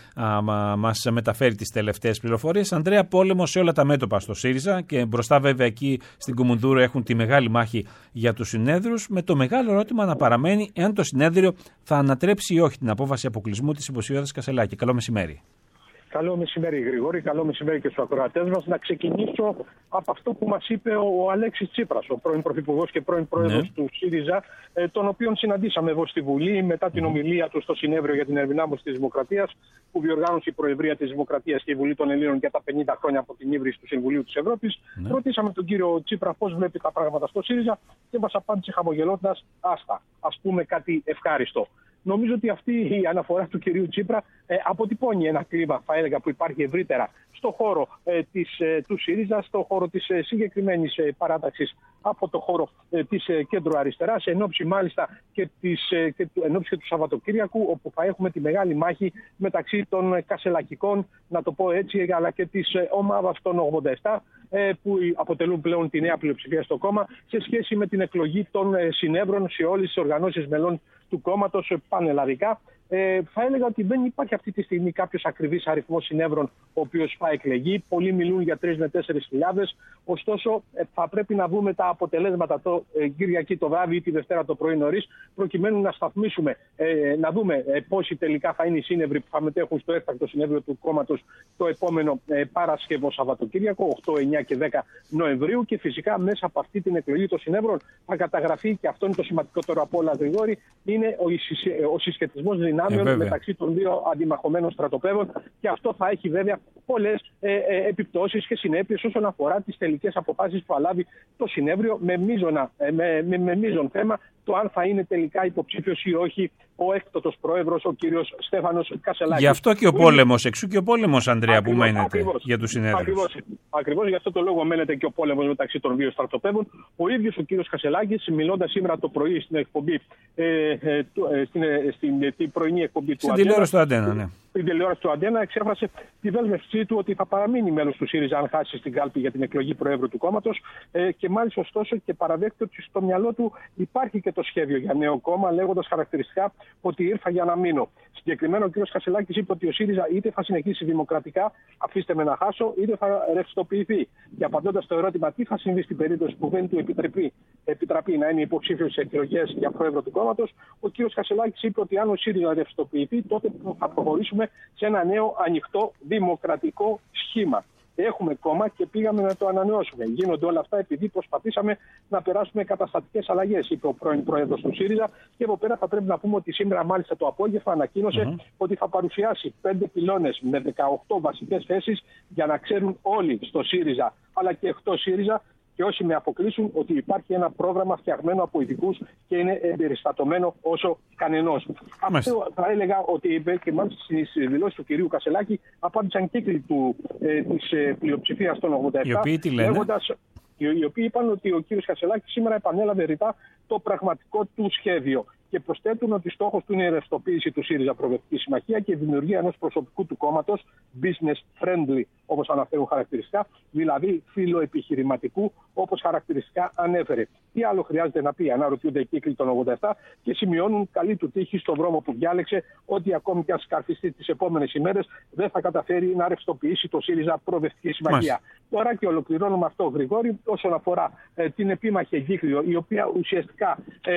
μας μεταφέρει τις τελευταίες πληροφορίες. Ανδρέα, πόλεμο σε όλα τα μέτωπα στο ΣΥΡΙΖΑ και μπροστά βέβαια εκεί στην Κουμουνδούρο έχουν τη μεγάλη μάχη για τους συνέδρους, με το μεγάλο ερώτημα να παραμένει εάν το συνέδριο θα ανατρέψει ή όχι την απόφαση αποκλεισμού της υποψηφιότητας Κασελάκη. Καλό μεσημέρι. Καλό μεσημέρι, Γρηγόρη. Καλό μεσημέρι και στους ακροατές μας. Να ξεκινήσω από αυτό που μας είπε ο Αλέξης Τσίπρας, ο πρώην Πρωθυπουργός και πρώην Πρόεδρος του ΣΥΡΙΖΑ, τον οποίον συναντήσαμε εδώ στη Βουλή μετά την ομιλία του στο Συνέδριο για την Ενδυνάμωση της Δημοκρατίας, που διοργάνωσε η Προεδρία της Δημοκρατίας και η Βουλή των Ελλήνων για τα 50 χρόνια από την ίδρυση του Συμβουλίου της Ευρώπης. Ρωτήσαμε τον κύριο Τσίπρα πώς βλέπει τα πράγματα στο ΣΥΡΙΖΑ και μας απάντησε χαμογελώντας: άστα, ας πούμε κάτι ευχάριστο. Νομίζω ότι αυτή η αναφορά του κυρίου Τσίπρα αποτυπώνει ένα κλίμα, θα έλεγα, που υπάρχει ευρύτερα στο χώρο του ΣΥΡΙΖΑ, στο χώρο της συγκεκριμένης παράταξης από το χώρο της κέντρου αριστεράς, εν ώψη μάλιστα και του Σαββατοκύριακου, όπου θα έχουμε τη μεγάλη μάχη μεταξύ των κασελακικών, να το πω έτσι, αλλά και της ομάδας των 87, που αποτελούν πλέον τη νέα πλειοψηφία στο κόμμα, σε σχέση με την εκλογή των συνέδρων σε όλες τις οργανώσεις μελών του κόμματος πανελλαδικά. Θα έλεγα ότι δεν υπάρχει αυτή τη στιγμή κάποιος ακριβής αριθμός συνέδρων ο οποίος θα εκλεγεί. Πολλοί μιλούν για 3 με 4.000. Ωστόσο, θα πρέπει να δούμε τα αποτελέσματα το Κυριακή το βράδυ ή τη Δευτέρα το πρωί νωρίς, προκειμένου να σταθμίσουμε, να δούμε πόσοι τελικά θα είναι οι σύνευροι που θα μετέχουν στο έκτακτο συνέδριο του κόμματος το επόμενο Παρασκευό Σαββατοκύριακο, 8, 9 και 10 Νοεμβρίου. Και φυσικά μέσα από αυτή την εκλογή των συνέδρων θα καταγραφεί, και αυτό είναι το σημαντικότερο από όλα, Γρηγόρη, είναι ο συσχετισμός δυνάμεων μεταξύ των δύο αντιμαχωμένων στρατοπέδων, και αυτό θα έχει βέβαια πολλές επιπτώσεις και συνέπειες όσον αφορά τις τελικές αποφάσεις που θα λάβει το συνέδριο, με μείζον θέμα το αν θα είναι τελικά υποψήφιος ή όχι ο έκτοτος πρόεδρος, ο κύριος Στέφανος Κασελάκης. Γι' αυτό και ο πόλεμος, εξού και ο πόλεμος, Ανδρέα, που μένεται για τους συνέδριους. Ακριβώς γι' αυτό το λόγο μένεται και ο πόλεμος μεταξύ των δύο στρατοπέδων. Ο ίδιος ο κύριος Κασελάκης, μιλώντας σήμερα το πρωί στην εκπομπή, στην πρωινή εκπομπή του Αντένα, στην τηλεόραση του Αντένα, εξέφρασε τη δέσμευσή του ότι θα παραμείνει μέλος του ΣΥΡΙΖΑ αν χάσει στην κάλπη για την εκλογή Προέδρου του κόμματος, και μάλιστα ωστόσο και παραδέχεται ότι στο μυαλό του υπάρχει και το σχέδιο για νέο κόμμα, λέγοντας χαρακτηριστικά ότι ήρθα για να μείνω. Συγκεκριμένα ο κ. Κασελάκης είπε ότι ο ΣΥΡΙΖΑ είτε θα συνεχίσει δημοκρατικά, αφήστε με να χάσω, είτε θα ρευστοποιηθεί. Και απαντώντας στο ερώτημα τι θα συμβεί στην περίπτωση που δεν του επιτραπεί να είναι υποψήφιος σε εκλογές για Πρόεδρο του κόμματος, ο κ. Κασελάκης είπε ότι αν ο ΣΥΡΙΖΑ ρευστοποιηθεί, τότε θα προχωρήσουμε σε ένα νέο ανοιχτό δημοκρατικό σχήμα. Έχουμε κόμμα και πήγαμε να το ανανεώσουμε. Γίνονται όλα αυτά επειδή προσπαθήσαμε να περάσουμε καταστατικές αλλαγές, είπε ο πρώην πρόεδρος του ΣΥΡΙΖΑ. Και εδώ πέρα θα πρέπει να πούμε ότι σήμερα, μάλιστα το απόγευμα, ανακοίνωσε ότι θα παρουσιάσει 5 πυλώνες με 18 βασικές θέσεις για να ξέρουν όλοι στο ΣΥΡΙΖΑ αλλά και εκτός ΣΥΡΙΖΑ και όσοι με αποκλείσουν ότι υπάρχει ένα πρόγραμμα φτιαγμένο από ειδικούς και είναι εμπεριστατωμένο όσο κανενός. Αυτό θα έλεγα ότι είπε και μάλιστα στις δηλώσεις του κυρίου Κασσελάκη απάντησαν κύκλοι της πλειοψηφίας των 87. Οι οποίοι τι λένε? Οι οποίοι είπαν ότι ο κύριος Κασσελάκης σήμερα επανέλαβε ρητά το πραγματικό του σχέδιο και προσθέτουν ότι στόχος του είναι η ρευστοποίηση του ΣΥΡΙΖΑ Προοδευτική Συμμαχία και η δημιουργία ενός προσωπικού του κόμματος, business friendly όπως αναφέρουν χαρακτηριστικά, δηλαδή φιλοεπιχειρηματικού όπως χαρακτηριστικά ανέφερε. Τι άλλο χρειάζεται να πει, αναρωτιούνται οι κύκλοι των 87 και σημειώνουν καλή του τύχη στον δρόμο που διάλεξε, ότι ακόμη και αν σκαρφιστεί τις επόμενες ημέρες δεν θα καταφέρει να ρευστοποιήσει το ΣΥΡΙΖΑ Προοδευτική Συμμαχία. Τώρα και ολοκληρώνουμε αυτό, Γρηγόρη, όσον αφορά την επίμαχη εγκύκλιο, η οποία ουσιαστικά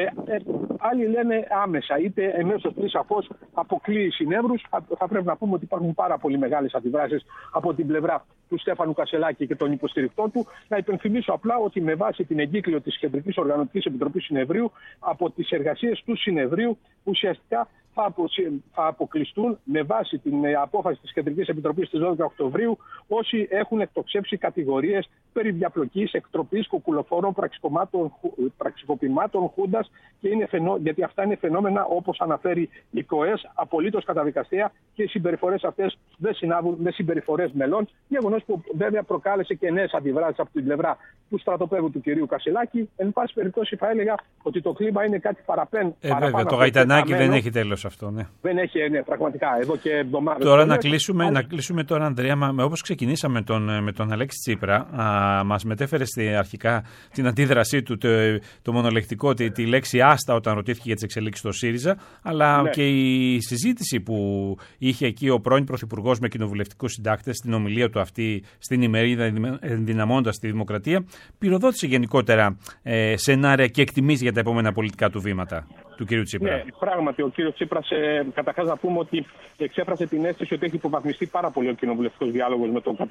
άλλοι λένε άμεσα, είτε εμέσως ή σαφώς αποκλείει συνεύρους. Θα πρέπει να πούμε ότι υπάρχουν πάρα πολύ μεγάλες αντιδράσεις από την πλευρά του Στέφανου Κασσελάκη και των υποστηρικτών του. Να υπενθυμίσω απλά ότι με βάση την εγκύκλιο της Κεντρικής Οργανωτικής Επιτροπής Συνεδρίου, από τις εργασίες του Συνεδρίου ουσιαστικά θα αποκλειστούν με βάση την απόφαση της Κεντρικής Επιτροπής της 12 Οκτωβρίου όσοι έχουν εκτοξεύσει κατηγορίες περί διαπλοκής, εκτροπής, κουκουλοφόρων, πραξικοπημάτων, χούντας γιατί αυτά είναι φαινόμενα, όπως αναφέρει η ΚΟΕΣ, απολύτως καταδικαστέα και οι συμπεριφορές αυτές δεν συνάδουν με συμπεριφορές μελών. Γεγονός που βέβαια προκάλεσε και νέες αντιδράσεις από την πλευρά του στρατοπέδου του κυρίου Κασσελάκη. Εν πάση περιπτώσει, θα έλεγα ότι το κλίμα είναι κάτι παραπάνω. Βέβαια, το γαϊτανάκι δεν έχει τέλος αυτό. Ναι. Δεν έχει, ναι, πραγματικά. Εδώ και εβδομάδες. Τώρα να κλείσουμε τώρα, Ανδρέα, όπως ξεκινήσαμε με τον Αλέξη Τσίπρα, μας μετέφερε αρχικά την αντίδρασή του, το μονολεκτικό, τη λέξη άστα όταν ρωτήθηκε για τις εξελίξεις στο ΣΥΡΙΖΑ, αλλά και η συζήτηση που είχε εκεί ο πρώην Πρωθυπουργός με κοινοβουλευτικούς συντάκτες στην ομιλία του αυτή στην ημερίδα ενδυναμώντας τη δημοκρατία, πυροδότησε γενικότερα σενάρια και εκτιμήσεις για τα επόμενα πολιτικά του βήματα του κ. Τσίπρα. Ναι, πράγματι, ο κ. Τσίπρας, καταρχάς να πούμε ότι εξέφρασε την αίσθηση ότι έχει υποβαθμιστεί πάρα πολύ ο κοινοβουλευτικός διάλογος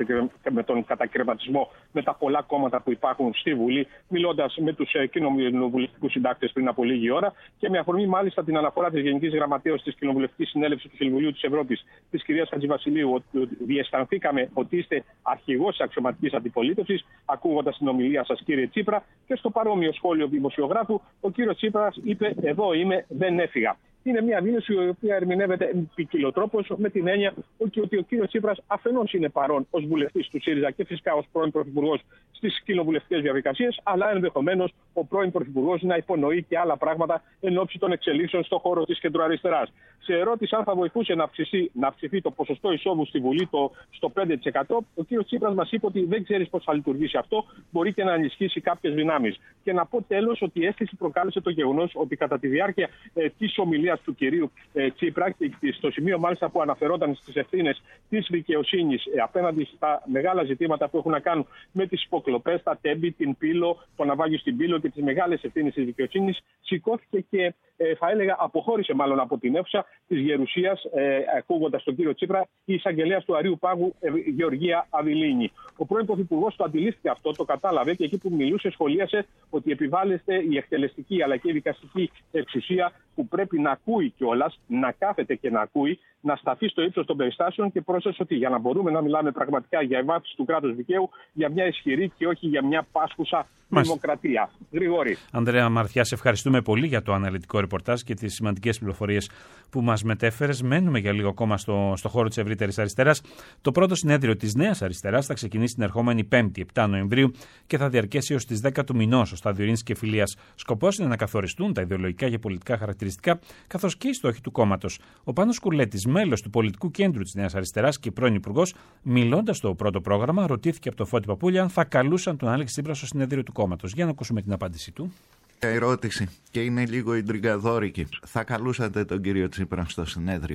με τον κατακαιρματισμό με τα πολλά κόμματα που υπάρχουν στη Βουλή, μιλώντας με τους κοινοβουλευτικούς συντάκτες πριν από λίγη ώρα και με αφορμή μάλιστα την αναφορά της Γενικής Γραμματέως της Κοινοβουλευτικής Συνέλευσης του Συμβουλίου της Ευρώπης, της κυρίας Χατζηβασιλείου, ότι διαισθανθήκαμε ότι είστε αρχηγός της αξιωματικής αντιπολίτευσης, ακούγοντας την ομιλία σας, κύριε Τσίπρα, και στο παρόμοιο σχόλιο δημοσιογράφου, ο κύριος Τσίπρας είπε: εδώ είμαι, δεν έφυγα. Είναι μια δήλωση η οποία ερμηνεύεται ποικιλοτρόπως, με την έννοια ότι ο κύριος Τσίπρας αφενός είναι παρόν ως βουλευτής του ΣΥΡΙΖΑ και φυσικά ως πρώην πρωθυπουργός στις κοινοβουλευτικές διαδικασίες, αλλά ενδεχομένως ο πρώην πρωθυπουργός να υπονοεί και άλλα πράγματα εν ώψη των εξελίξεων στον χώρο της κεντροαριστεράς. Σε ερώτηση αν θα βοηθούσε να αυξηθεί το ποσοστό εισόδου στη Βουλή στο 5%, ο κύριος Τσίπρας μας είπε ότι δεν ξέρει πώς θα λειτουργήσει αυτό, μπορεί και να ενισχύσει κάποιες δυνάμεις. Και να πω τέλος ότι η αίσθηση προκάλεσε το γεγονός ότι κατά τη διάρκεια της ομιλίας του κυρίου Τσίπρα και στο σημείο μάλιστα που αναφερόταν στις ευθύνες της δικαιοσύνης απέναντι στα μεγάλα ζητήματα που έχουν να κάνουν με τις υποκλοπές, τα τέμπη, την Πύλο, το ναυάγιο στην Πύλο και τις μεγάλες ευθύνες της δικαιοσύνης, σηκώθηκε και θα έλεγα αποχώρησε μάλλον από την αίθουσα της Γερουσίας, ακούγοντας τον κύριο Τσίπρα, η εισαγγελέας του Αρείου Πάγου Γεωργία Αβιλίνη. Ο πρώην πρωθυπουργός το αντιλήφθηκε αυτό, το κατάλαβε και εκεί που μιλούσε σχολίασε ότι επιβάλλεται η εκτελεστική αλλά και η δικαστική εξουσία που πρέπει να ακούει κιόλας, να κάθεται και να ακούει, να σταθεί στο ύψος των περιστάσεων και πρόσθεσε ότι για να μπορούμε να μιλάμε πραγματικά για ευάθυνση του κράτους δικαίου, για μια ισχυρή και όχι για μια πάσχουσα δημοκρατία. Γρηγόρη. Ανδρέα Μαρτιά, σε ευχαριστούμε πολύ για το αναλυτικό ρεπορτάζ και τις σημαντικές πληροφορίες που μας μετέφερες. Μένουμε για λίγο ακόμα στο χώρο της ευρύτερης αριστεράς. Το πρώτο συνέδριο της Νέας Αριστεράς θα ξεκινήσει την ερχόμενη 5η, 7 Νοεμβρίου και θα διαρκέσει ως τις 10 του μηνός στο Στάδιο Ειρήνης και Φιλίας. Σκοπός είναι να καθοριστούν τα ιδεολογικά και πολιτικά χαρακτηριστικά καθώς και οι στόχοι του κόμματος. Ο Πάνος Κουρλέτης, μέλος του Πολιτικού Κέντρου της Νέας Αριστεράς και πρώην υπουργός, μιλώντας στο πρώτο πρόγραμμα, ρωτήθηκε από τον Φώτη Παπούλια αν θα καλούσαν τον Αλέξη Τσίπρα στο συνέδριο του κόμματος. Για να ακούσουμε την απάντησή του. Ερώτηση και είναι λίγο ιντριγκαδόρικη. Θα καλούσατε τον κύριο Τσίπρα στο συνέδριο?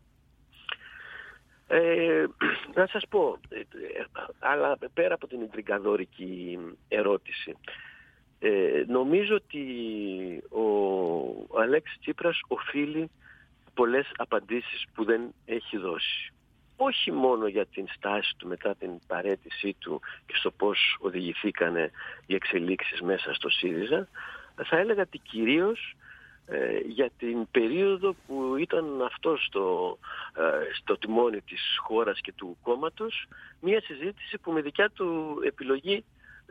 Να σας πω, αλλά πέρα από την ιντριγκαδόρικη ερώτηση, νομίζω ότι ο Αλέξης Τσίπρας οφείλει πολλές απαντήσεις που δεν έχει δώσει. όχι μόνο για την στάση του μετά την παραίτησή του και στο πώς οδηγηθήκανε οι εξελίξεις μέσα στο ΣΥΡΙΖΑ, θα έλεγα ότι κυρίως για την περίοδο που ήταν αυτό στο τιμόνι της χώρας και του κόμματος, μια συζήτηση που με δικιά του επιλογή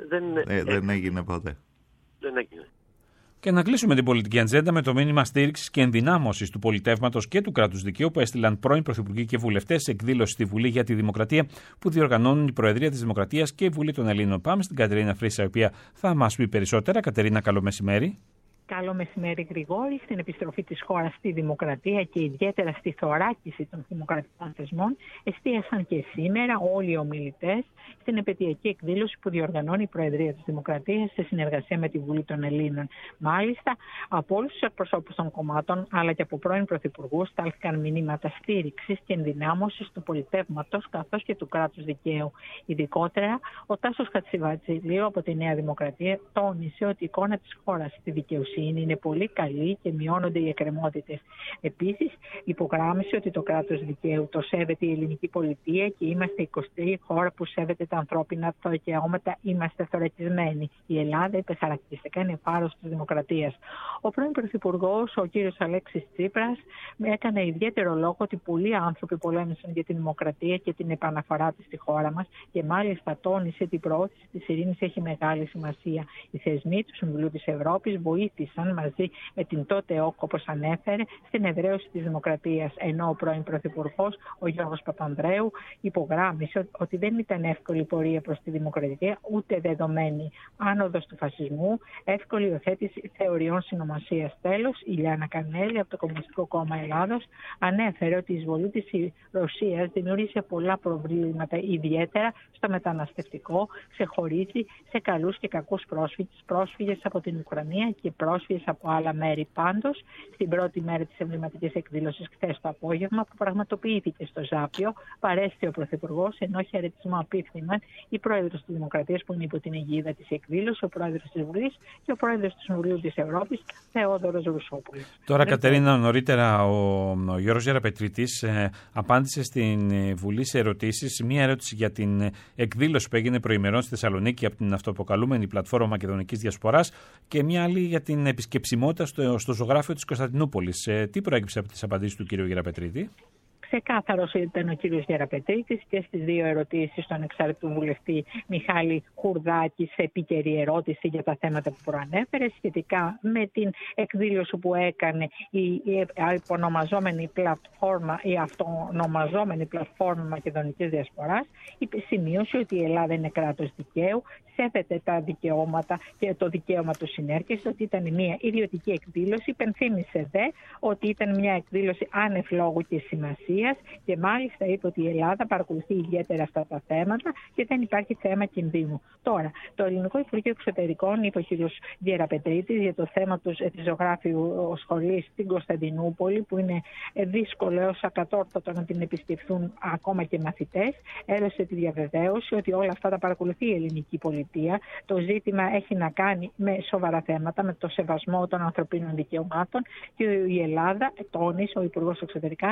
δεν έγινε ποτέ. Δεν έγινε. Και να κλείσουμε την πολιτική ατζέντα με το μήνυμα στήριξης και ενδυνάμωσης του πολιτεύματος και του κράτους δικαίου που έστειλαν πρώην Πρωθυπουργοί και βουλευτές σε εκδήλωση στη Βουλή για τη Δημοκρατία που διοργανώνουν η Προεδρία της Δημοκρατίας και η Βουλή των Ελλήνων. Πάμε στην Κατερίνα Φρύσα, η οποία θα μας πει περισσότερα. Κατερίνα, καλό μεσημέρι. Καλό μεσημέρι, Γρηγόρη. Στην επιστροφή της χώρας στη δημοκρατία και ιδιαίτερα στη θωράκιση των δημοκρατικών θεσμών, εστίασαν και σήμερα όλοι οι ομιλητές στην επαιτειακή εκδήλωση που διοργανώνει η Προεδρία της Δημοκρατίας σε συνεργασία με τη Βουλή των Ελλήνων. Μάλιστα, από όλους τους εκπροσώπους των κομμάτων, αλλά και από πρώην πρωθυπουργούς, στάλθηκαν μηνύματα στήριξης και ενδυνάμωσης του πολιτεύματος καθώς και του κράτους δικαίου. Ειδικότερα, ο Τάσος Χατζηβατζηλίου από τη Νέα Δημοκρατία τόνισε ότι η εικόνα της χώρας στη δικαιοσύνη είναι πολύ καλή και μειώνονται οι εκκρεμότητες. Επίσης, υπογράμμισε ότι το κράτος δικαίου το σέβεται η ελληνική πολιτεία και είμαστε η 20η χώρα που σέβεται τα ανθρώπινα δικαιώματα, είμαστε θωρακισμένοι. Η Ελλάδα, είπε χαρακτηριστικά, είναι φάρος της δημοκρατίας. Ο πρώην Πρωθυπουργός, ο κύριος Αλέξης Τσίπρας, έκανε ιδιαίτερο λόγο ότι πολλοί άνθρωποι πολέμησαν για τη δημοκρατία και την επαναφορά της στη χώρα μας και μάλιστα τόνισε ότι η προώθηση της ειρήνης έχει μεγάλη σημασία. Οι θεσμοί του Συμβουλίου της Ευρώπης βοήθησαν μαζί με την τότε ΕΟΚ, όπως ανέφερε, στην εδραίωση της δημοκρατίας. Ενώ ο πρώην Πρωθυπουργός, ο Γιώργος Παπανδρέου, υπογράμμισε ότι δεν ήταν εύκολη πορεία προς τη δημοκρατία, ούτε δεδομένη άνοδος του φασισμού, εύκολη υιοθέτηση θεωριών συνωμοσίας. Τέλος, η Λιάννα Κανέλη από το Κομμουνιστικό Κόμμα Ελλάδος ανέφερε ότι η εισβολή της Ρωσίας δημιούργησε πολλά προβλήματα, ιδιαίτερα στο μεταναστευτικό, ξεχωρίζει σε καλούς και κακούς πρόσφυγες από την Ουκρανία και πρόσφυγες από άλλα μέρη. Πάντως, στην πρώτη μέρα της εμβληματικής εκδήλωσης, χθες το απόγευμα, που πραγματοποιήθηκε στο Ζάπιο, παρέστη ο Πρωθυπουργός, ενώ χαιρετισμό απίφθηναν η Πρόεδρος της Δημοκρατίας, που είναι υπό την αιγίδα της εκδήλωσης, ο Πρόεδρος της Βουλής και ο Πρόεδρος του Συμβουλίου της Ευρώπης, Θεόδωρος Ρουσόπουλος. Τώρα, Κατερίνα, νωρίτερα ο Γιώργος Γεραπετρίτης απάντησε στην Βουλή σε ερωτήσεις. Μία ερώτηση για την εκδήλωση που έγινε προημερών στη Θεσσαλονίκη από την αυτοαποκαλούμενη πλατφόρμα Μακεδονικής Διασποράς και μία άλλη για την επισκεψιμότητα στο ζωγράφιο της Κωνσταντινούπολης. Τι προέκυψε από τις απαντήσεις του κ. Γεραπετρίτη? Ξεκάθαρος ήταν ο κύριος Γεραπετρίτης και στις δύο ερωτήσεις του ανεξάρτητου βουλευτή Μιχάλη Χουρδάκη σε επίκαιρη ερώτηση για τα θέματα που προανέφερε σχετικά με την εκδήλωση που έκανε η υπονομαζόμενη πλατφόρμα, η αυτονομαζόμενη πλατφόρμα Μακεδονικής Διασποράς. Σημείωσε ότι η Ελλάδα είναι κράτος δικαίου, σέβεται τα δικαιώματα και το δικαίωμα του συνέρχεσαι, ότι ήταν μια ιδιωτική εκδήλωση. Υπενθύμησε δε ότι ήταν μια εκδήλωση άνευ λόγου και σημασία. Και μάλιστα είπε ότι η Ελλάδα παρακολουθεί ιδιαίτερα αυτά τα θέματα και δεν υπάρχει θέμα κινδύνου. Τώρα, το Ελληνικό Υπουργείο Εξωτερικών, είπε ο κ. Γεραπετρίτης, για το θέμα της ζωγράφιου σχολής στην Κωνσταντινούπολη, που είναι δύσκολο έως ακατόρθωτο να την επισκεφθούν ακόμα και μαθητές, έδωσε τη διαβεβαίωση ότι όλα αυτά τα παρακολουθεί η ελληνική πολιτεία. Το ζήτημα έχει να κάνει με σοβαρά θέματα, με το σεβασμό των ανθρωπίνων δικαιωμάτων και η Ελλάδα, τόνισε ο Υπουργός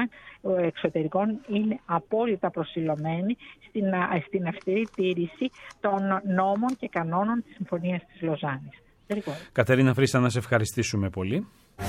Εξωτερικών, είναι απόλυτα προσιλωμένη στην αυστηρή τήρηση των νόμων και κανόνων της Συμφωνίας της Λοζάνης. Κατερίνα Φρύσα, να σε ευχαριστήσουμε πολύ.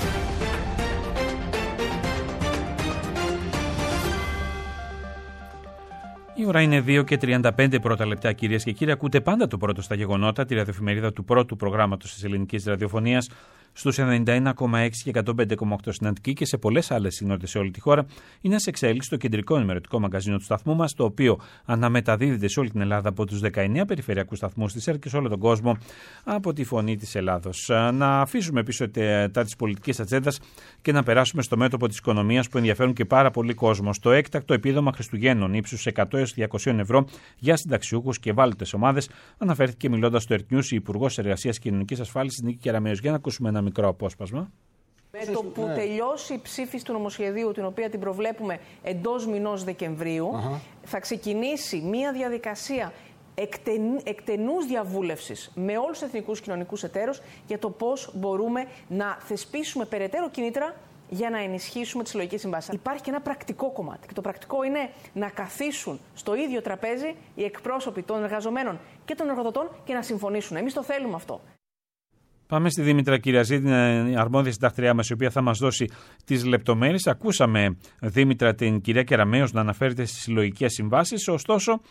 Η ώρα είναι 2:35 πρώτα λεπτά, κυρίες και κύριοι. Ακούτε πάντα το πρώτο στα γεγονότα, τη ραδιοεφημερίδα του πρώτου προγράμματος της ελληνικής ραδιοφωνίας, στους 91,6 και 105,8 στην Αττική και σε πολλές άλλες συνότητες σε όλη τη χώρα. Είναι σε εξέλιξη το κεντρικό ενημερωτικό μαγκαζίνο του σταθμού μας, το οποίο αναμεταδίδεται σε όλη την Ελλάδα από τους 19 περιφερειακούς σταθμούς της ΕΡΤ και σε όλο τον κόσμο από τη Φωνή της Ελλάδος. Να αφήσουμε πίσω τα της πολιτικής ατζέντας και να περάσουμε στο μέτωπο της οικονομίας που ενδιαφέρουν και πάρα πολύ κόσμο. Στο έκτακτο επίδομα Χριστουγέννων ύψους 100 έως 200 ευρώ για συνταξιούχους και ευάλωτες ομάδες, αναφέρθηκε μιλώντας στο ERT News η Υπουργός Εργασίας και Κοινωνικής Ασφάλισης Νίκη Κεραμέως. Για να ακούσουμε ένα μικρό απόσπασμα. Με το που τελειώσει η ψήφιση του νομοσχεδίου, την οποία την προβλέπουμε εντός μηνός Δεκεμβρίου, θα ξεκινήσει μία διαδικασία εκτενούς διαβούλευσης με όλους τους εθνικούς κοινωνικούς εταίρους για το πώς μπορούμε να θεσπίσουμε περαιτέρω κίνητρα για να ενισχύσουμε τις συλλογικές συμβάσεις. Υπάρχει και ένα πρακτικό κομμάτι. Και το πρακτικό είναι να καθίσουν στο ίδιο τραπέζι οι εκπρόσωποι των εργαζομένων και των εργοδοτών και να συμφωνήσουν. Εμείς το θέλουμε αυτό. Πάμε στη Δήμητρα Κυριαζή, την αρμόδια συντακτριά μας, η οποία θα μας δώσει τις λεπτομέρειες. Ακούσαμε, Δήμητρα, την κυρία Κεραμέως να αναφέρεται στις συλλογικές συμβάσεις. Ωστόσο,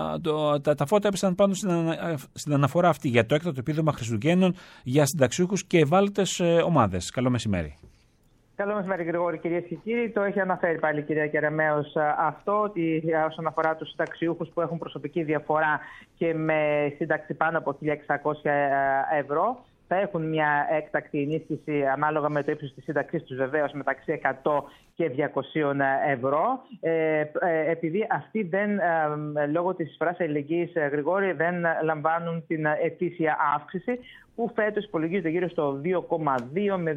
τα φώτα έπεσαν πάνω στην αναφορά αυτή για το έκτακτο επίδομα Χριστουγέννων για συνταξιούχους και ευάλωτες ομάδες. Καλό μεσημέρι. Καλό μεσημέρι, Γρηγόρη, κυρίες και κύριοι. Το έχει αναφέρει πάλι η κυρία Κεραμέως αυτό, ότι όσον αφορά τους συνταξιούχους που έχουν προσωπική διαφορά και με σύνταξη πάνω από 1.600 ευρώ, θα έχουν μια έκτακτη ενίσχυση ανάλογα με το ύψος της σύνταξής τους, βεβαίως μεταξύ 100 και 200 ευρώ. Επειδή αυτοί δεν, λόγω της εισφοράς αλληλεγγύης, Γρηγόρη, δεν λαμβάνουν την ετήσια αύξηση, που φέτος υπολογίζεται γύρω στο 2,2 με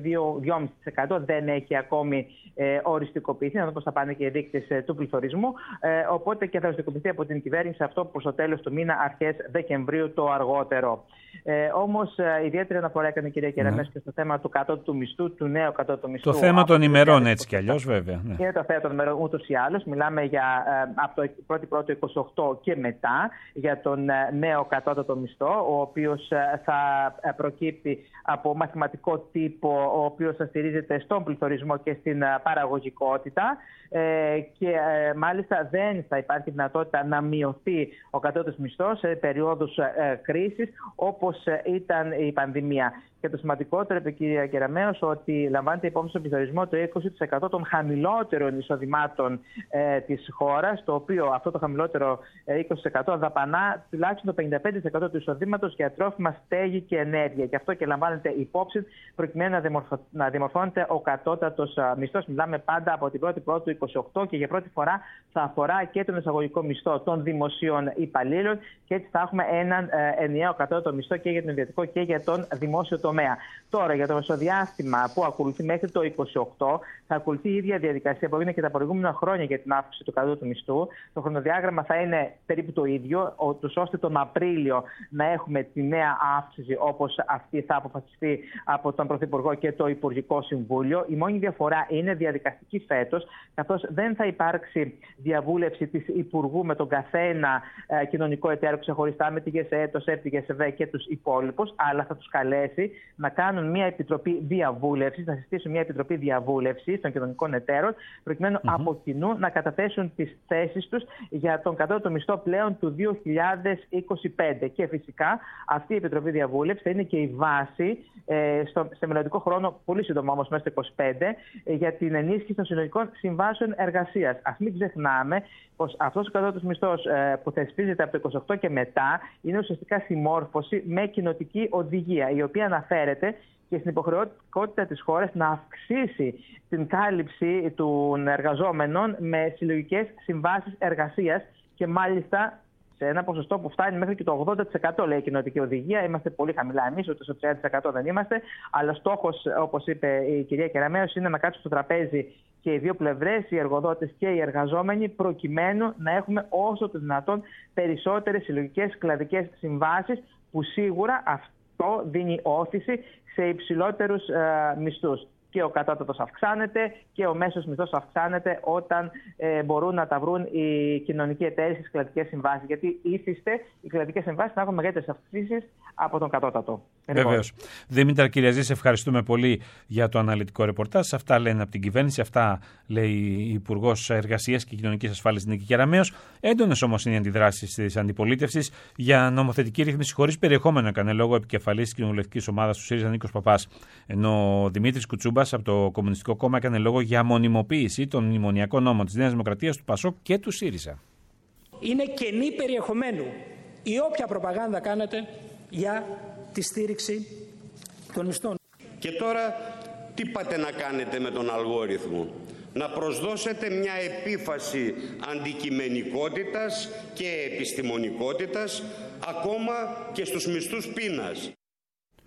2,5%. Δεν έχει ακόμη οριστικοποιηθεί, να δούμε πώς θα πάνε και οι δείκτες του πληθωρισμού. Οπότε και θα οριστικοποιηθεί από την κυβέρνηση αυτό προς το τέλος του μήνα, αρχές Δεκεμβρίου το αργότερο. Όμως, ιδιαίτερη αναφορά έκανε η κυρία Κεραμέως και στο θέμα του κατώτατου μισθού, του νέου κατώτατου μισθού. Το θέμα των ημερών, έτσι κι αλλιώς, βέβαια. Ναι. Είναι το θέμα των ημερών ούτως ή άλλως. Μιλάμε για από το 1η-1η-28 και μετά για τον νέο κατώτατο μισθό, ο οποίος θα προκύπτει από μαθηματικό τύπο, ο οποίος θα στηρίζεται στον πληθωρισμό και στην παραγωγικότητα, και μάλιστα δεν θα υπάρχει δυνατότητα να μειωθεί ο κατώτατος μισθός σε περιόδους κρίσης όπως ήταν η πανδημία. Και το σημαντικότερο, είπε η κυρία Κεραμέως, ότι λαμβάνεται υπόψη στον πληθωρισμό το 20% των χαμηλότερων εισοδημάτων της χώρας, το οποίο αυτό το χαμηλότερο 20% δαπανά τουλάχιστον το 55% του εισοδήματος για τρόφιμα, στέγη και ενέργεια. Και αυτό και λαμβάνεται υπόψη προκειμένου να διαμορφώνεται ο κατώτατος μισθός. Μιλάμε πάντα από την 1η-1η 28 και για πρώτη φορά θα αφορά και τον εισαγωγικό μισθό των δημοσίων υπαλλήλων, και έτσι θα έχουμε έναν ενιαίο κατώτατο μισθό και για τον ιδιωτικό και για τον δημόσιο τομέα. Τώρα, για το μεσοδιάστημα που ακολουθεί μέχρι το 28, θα ακολουθεί η ίδια διαδικασία που έγινε και τα προηγούμενα χρόνια για την αύξηση του κατώτατου μισθού. Το χρονοδιάγραμμα θα είναι περίπου το ίδιο, ώστε τον Απρίλιο να έχουμε τη νέα αύξηση, όπως αυτή θα αποφασιστεί από τον Πρωθυπουργό και το Υπουργικό Συμβούλιο. Η μόνη διαφορά είναι διαδικαστική φέτος, καθώς δεν θα υπάρξει διαβούλευση της Υπουργού με τον καθένα κοινωνικό εταίρο ξεχωριστά, με τη ΓΕΣΕ, το ΣΕΠ, τη ΓΕΣΕΒΕ και τους υπόλοιπους, αλλά θα τους καλέσει να κάνουν μια επιτροπή διαβούλευσης, να συστήσουν μια επιτροπή διαβούλευσης των κοινωνικών εταίρων, προκειμένου από κοινού να καταθέσουν τις θέσεις τους για τον κατώτατο μισθό πλέον του 2025. Και φυσικά αυτή η επιτροπή διαβούλευσης θα είναι και η βάση σε μελλοντικό χρόνο, πολύ σύντομα όμως μέσα στο 2025, για την ενίσχυση των συλλογικών συμβάσεων εργασίας. Ας μην ξεχνάμε πως αυτός ο κατώτατος μισθός που θεσπίζεται από το 28 και μετά είναι ουσιαστικά συμμόρφωση με κοινοτική οδηγία, η οποία αναφέρεται και στην υποχρεωτικότητα της χώρας να αυξήσει την κάλυψη των εργαζόμενων με συλλογικές συμβάσεις εργασίας, και μάλιστα σε ένα ποσοστό που φτάνει μέχρι και το 80%, λέει η κοινοτική οδηγία. Είμαστε πολύ χαμηλά εμείς, ούτε στο 30% δεν είμαστε. Αλλά στόχος, όπως είπε η κυρία Κεραμέως, είναι να κάτσουν στο τραπέζι και οι δύο πλευρές, οι εργοδότες και οι εργαζόμενοι, προκειμένου να έχουμε όσο το δυνατόν περισσότερες συλλογικές κλαδικές συμβάσεις, που σίγουρα αυτό δίνει όθηση σε υψηλότερους μισθούς. Και ο κατώτατος αυξάνεται και ο μέσος μισθός αυξάνεται όταν μπορούν να τα βρουν οι κοινωνικοί εταίροι στις κλαδικές συμβάσεις. Γιατί ήθιστε οι κλαδικές συμβάσεις να έχουν μεγαλύτερες αυξήσεις από τον κατώτατο. Βεβαίως. Δήμητρα Κυριαζή, σε ευχαριστούμε πολύ για το αναλυτικό ρεπορτάζ. Αυτά λένε από την κυβέρνηση, αυτά λέει η Υπουργός Εργασίας και Κοινωνικής Ασφάλισης Νίκη Κεραμέως. Έντονες όμως είναι οι αντιδράσεις της αντιπολίτευσης για νομοθετική ρύθμιση χωρίς περιεχόμενο, έκανε λόγο επικεφαλής της κοινοβουλευτικής ομάδας του ΣΥΡΙΖΑ Νίκος Παπάς. Ενώ ο Δημήτρης Κουτσούμπας από το Κομμουνιστικό Κόμμα έκανε λόγο για μονιμοποίηση των μνημονιακών νόμων της Νέας Δημοκρατίας, του ΠΑΣΟΚ και του ΣΥΡΙΖΑ. Είναι κενή περιεχομένου η όποια προπαγάνδα κάνετε για τη στήριξη των μισθών. Και τώρα τι πάτε να κάνετε με τον αλγόριθμο? Να προσδώσετε μια επίφαση αντικειμενικότητας και επιστημονικότητας ακόμα και στους μισθούς πείνας.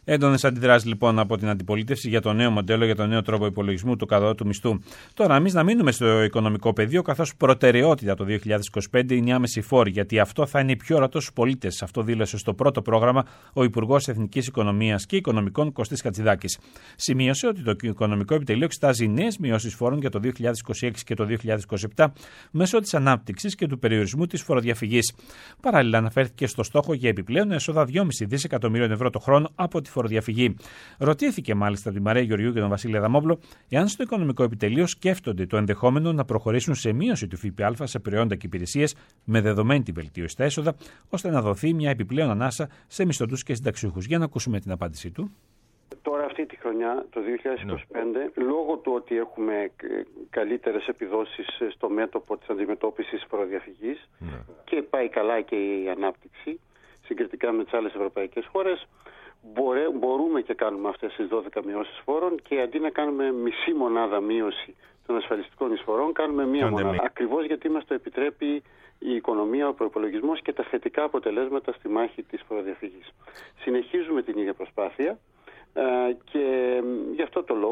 Έντονες αντιδράσεις λοιπόν από την αντιπολίτευση για το νέο μοντέλο, για το νέο τρόπο υπολογισμού του κατώτατου μισθού. Τώρα, εμείς να μείνουμε στο οικονομικό πεδίο, καθώς προτεραιότητα το 2025 είναι η άμεση φόρη, γιατί αυτό θα είναι πιο ορατό στους πολίτες. Αυτό δήλωσε στο πρώτο πρόγραμμα ο Υπουργός Εθνικής Οικονομίας και Οικονομικών Κωστής Χατζηδάκης. Σημείωσε ότι το Οικονομικό Επιτελείο εξετάζει νέες μειώσεις φόρων για το 2026 και το 2027 μέσω της ανάπτυξης και του περιορισμού της φοροδιαφυγής. Παράλληλα, αναφέρθηκε στο στόχο για επιπλέον έσοδα 2,5 δισεκατομμυρίων ευρώ το χρόνο από τη φοροδιαφυγή. Ρωτήθηκε μάλιστα από την Μαρία Γεωργιού και τον Βασίλη Αδαμόπουλο εάν στο Οικονομικό Επιτελείο σκέφτονται το ενδεχόμενο να προχωρήσουν σε μείωση του ΦΠΑ σε προϊόντα και υπηρεσίες με δεδομένη την βελτίωση στα έσοδα, ώστε να δοθεί μια επιπλέον ανάσα σε μισθωτούς και συνταξιούχους. Για να ακούσουμε την απάντησή του. Τώρα αυτή τη χρονιά, το 2025, λόγω του ότι έχουμε καλύτερες επιδόσεις στο μέτωπο της αντιμετώπισης φοροδιαφυγής και πάει καλά και η ανάπτυξη συγκριτικά με τις άλλες ευρωπαϊκές χώρες, μπορούμε και κάνουμε αυτές τις 12 μειώσεις φόρων και αντί να κάνουμε μισή μονάδα μείωση των ασφαλιστικών εισφορών, κάνουμε μία μονάδα. Ακριβώς γιατί μας το επιτρέπει η οικονομία, ο προϋπολογισμός και τα θετικά αποτελέσματα στη μάχη της φοροδιαφυγής. Συνεχίζουμε την ίδια προσπάθεια και γι' αυτό το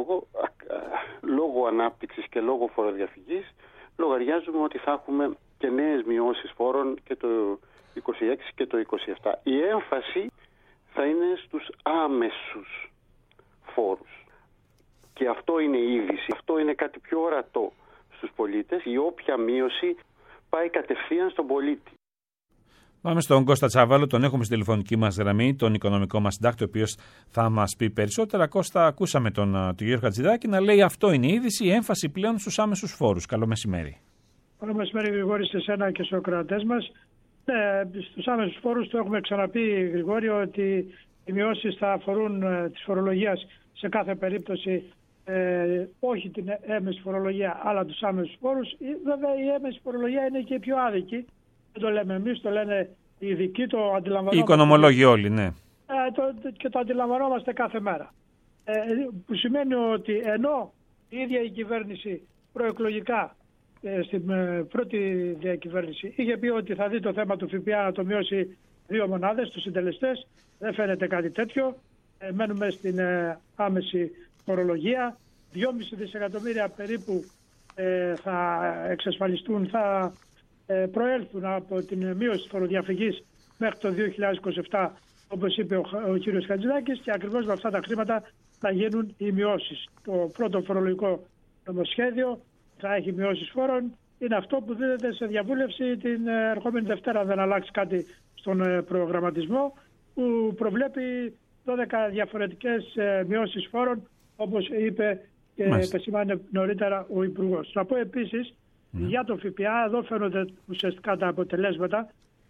λόγω ανάπτυξης και λόγω φοροδιαφυγής, λογαριάζουμε ότι θα έχουμε και νέες μειώσεις φόρων και το 26 και το 27. Η έμφαση θα είναι στους άμεσους φόρους. Και αυτό είναι η είδηση. Αυτό είναι κάτι πιο ορατό στους πολίτες. Η όποια μείωση πάει κατευθείαν στον πολίτη. Πάμε στον Κώστα Τσάβαλο, τον έχουμε στη τηλεφωνική μας γραμμή, τον οικονομικό μας συντάκτη, ο οποίος θα μας πει περισσότερα. Κώστα, ακούσαμε τον Γιώργο Χατζηδάκη να λέει αυτό είναι η είδηση, η έμφαση πλέον στους άμεσους φόρους. Καλό μεσημέρι. Καλό μεσημέρι, Γρηγόρη, σε εσένα και στους ακροατές μας. Ναι, στους άμεσους φόρους το έχουμε ξαναπεί, Γρηγόρη, ότι οι μειώσεις θα αφορούν της φορολογίας σε κάθε περίπτωση, όχι την έμεση φορολογία, αλλά τους άμεσους φόρους. Βέβαια η έμεση φορολογία είναι και πιο άδικη. Δεν το λέμε εμείς, το λένε οι ειδικοί, το αντιλαμβανόμαστε. Οι οικονομολόγοι όλοι, ναι. Και το αντιλαμβανόμαστε κάθε μέρα. Που σημαίνει ότι ενώ η ίδια η κυβέρνηση προεκλογικά στην πρώτη διακυβέρνηση είχε πει ότι θα δει το θέμα του ΦΠΑ να το μειώσει 2 μονάδες στους συντελεστές, δεν φαίνεται κάτι τέτοιο. Μένουμε στην άμεση φορολογία. 2,5 δισεκατομμύρια περίπου θα εξασφαλιστούν, θα προέλθουν από την μείωση της φοροδιαφυγής μέχρι το 2027, όπως είπε ο κύριος Χατζηδάκης, και ακριβώς με αυτά τα χρήματα θα γίνουν οι μειώσεις. Το πρώτο φορολογικό νομοσχέδιο θα έχει μειώσεις φόρων. Είναι αυτό που δίδεται σε διαβούλευση την ερχόμενη Δευτέρα, δεν αλλάξει κάτι στον προγραμματισμό, που προβλέπει 12 διαφορετικές μειώσεις φόρων, όπως είπε και επεσήμανε νωρίτερα ο Υπουργός. Θα πω επίσης για το ΦΠΑ, εδώ φαίνονται ουσιαστικά τα αποτελέσματα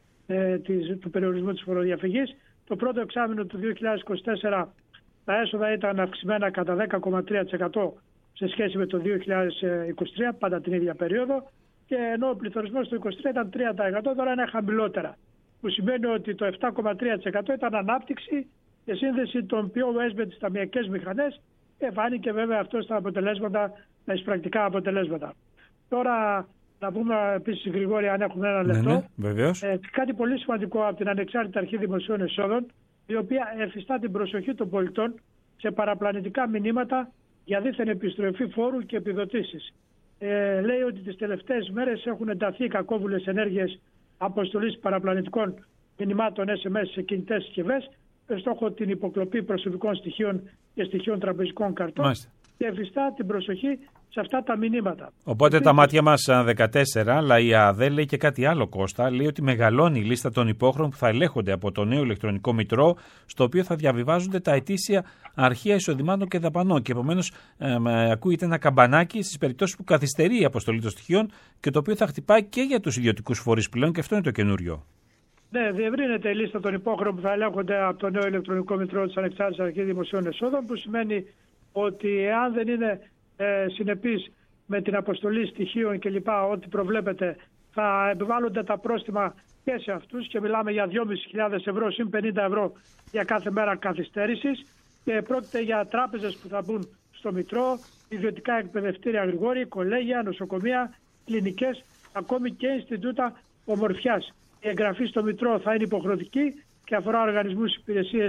του περιορισμού της φοροδιαφυγής. Το πρώτο εξάμηνο του 2024 τα έσοδα ήταν αυξημένα κατά 10,3% σε σχέση με το 2023, πάντα την ίδια περίοδο, και ενώ ο πληθωρισμός του 2023 ήταν 3%, τώρα είναι χαμηλότερα. Που σημαίνει ότι το 7,3% ήταν ανάπτυξη και σύνδεση των POS με τις ταμιακές μηχανές, και φάνηκε βέβαια αυτό στα αποτελέσματα, τα εισπρακτικά αποτελέσματα. Τώρα να πούμε επίσης, Γρηγόρη, αν έχουμε ένα λεπτό, κάτι πολύ σημαντικό από την Ανεξάρτητη Αρχή Δημοσίων Εσόδων, η οποία εφιστά την προσοχή των πολιτών σε παραπλανητικά μηνύματα για δίθεν επιστροφή φόρου και επιδοτήσεις. Λέει ότι τις τελευταίες μέρες έχουν ενταθεί κακόβουλες ενέργειες αποστολής παραπλανητικών μηνυμάτων SMS σε κινητές συσκευές με στόχο την υποκλοπή προσωπικών στοιχείων και στοιχείων τραπεζικών καρτών, και εφιστά την προσοχή σε αυτά τα μηνύματα. Οπότε τα μάτια μας 14, αλλά η ΑΔΕ λέει και κάτι άλλο, Κώστα. Λέει ότι μεγαλώνει η λίστα των υπόχρεων που θα ελέγχονται από το νέο ηλεκτρονικό μητρό, στο οποίο θα διαβιβάζονται τα ετήσια αρχεία εισοδημάτων και δαπανών. Και επομένως ακούγεται ένα καμπανάκι στις περιπτώσεις που καθυστερεί η αποστολή των στοιχείων, και το οποίο θα χτυπάει και για τους ιδιωτικούς φορείς πλέον, και αυτό είναι το καινούριο. Ναι, διευρύνεται η λίστα των υπόχρεων που θα ελέγχονται από το νέο ηλεκτρονικό μητρό της Ανεξάρτητης Αρχής Δημοσίων Εσόδων, που σημαίνει ότι εάν δεν είναι συνεπής με την αποστολή στοιχείων κλπ. Ό,τι προβλέπεται, θα επιβάλλονται τα πρόστιμα και σε αυτούς, και μιλάμε για 2.500 ευρώ συν 50 ευρώ για κάθε μέρα καθυστέρησης, και πρόκειται για τράπεζες που θα μπουν στο Μητρό, ιδιωτικά εκπαιδευτήρια, Γρηγόρη, κολέγια, νοσοκομεία, κλινικές, ακόμη και Ινστιτούτα Ομορφιάς. Η εγγραφή στο Μητρό θα είναι υποχρεωτική και αφορά οργανισμούς, υπηρεσίες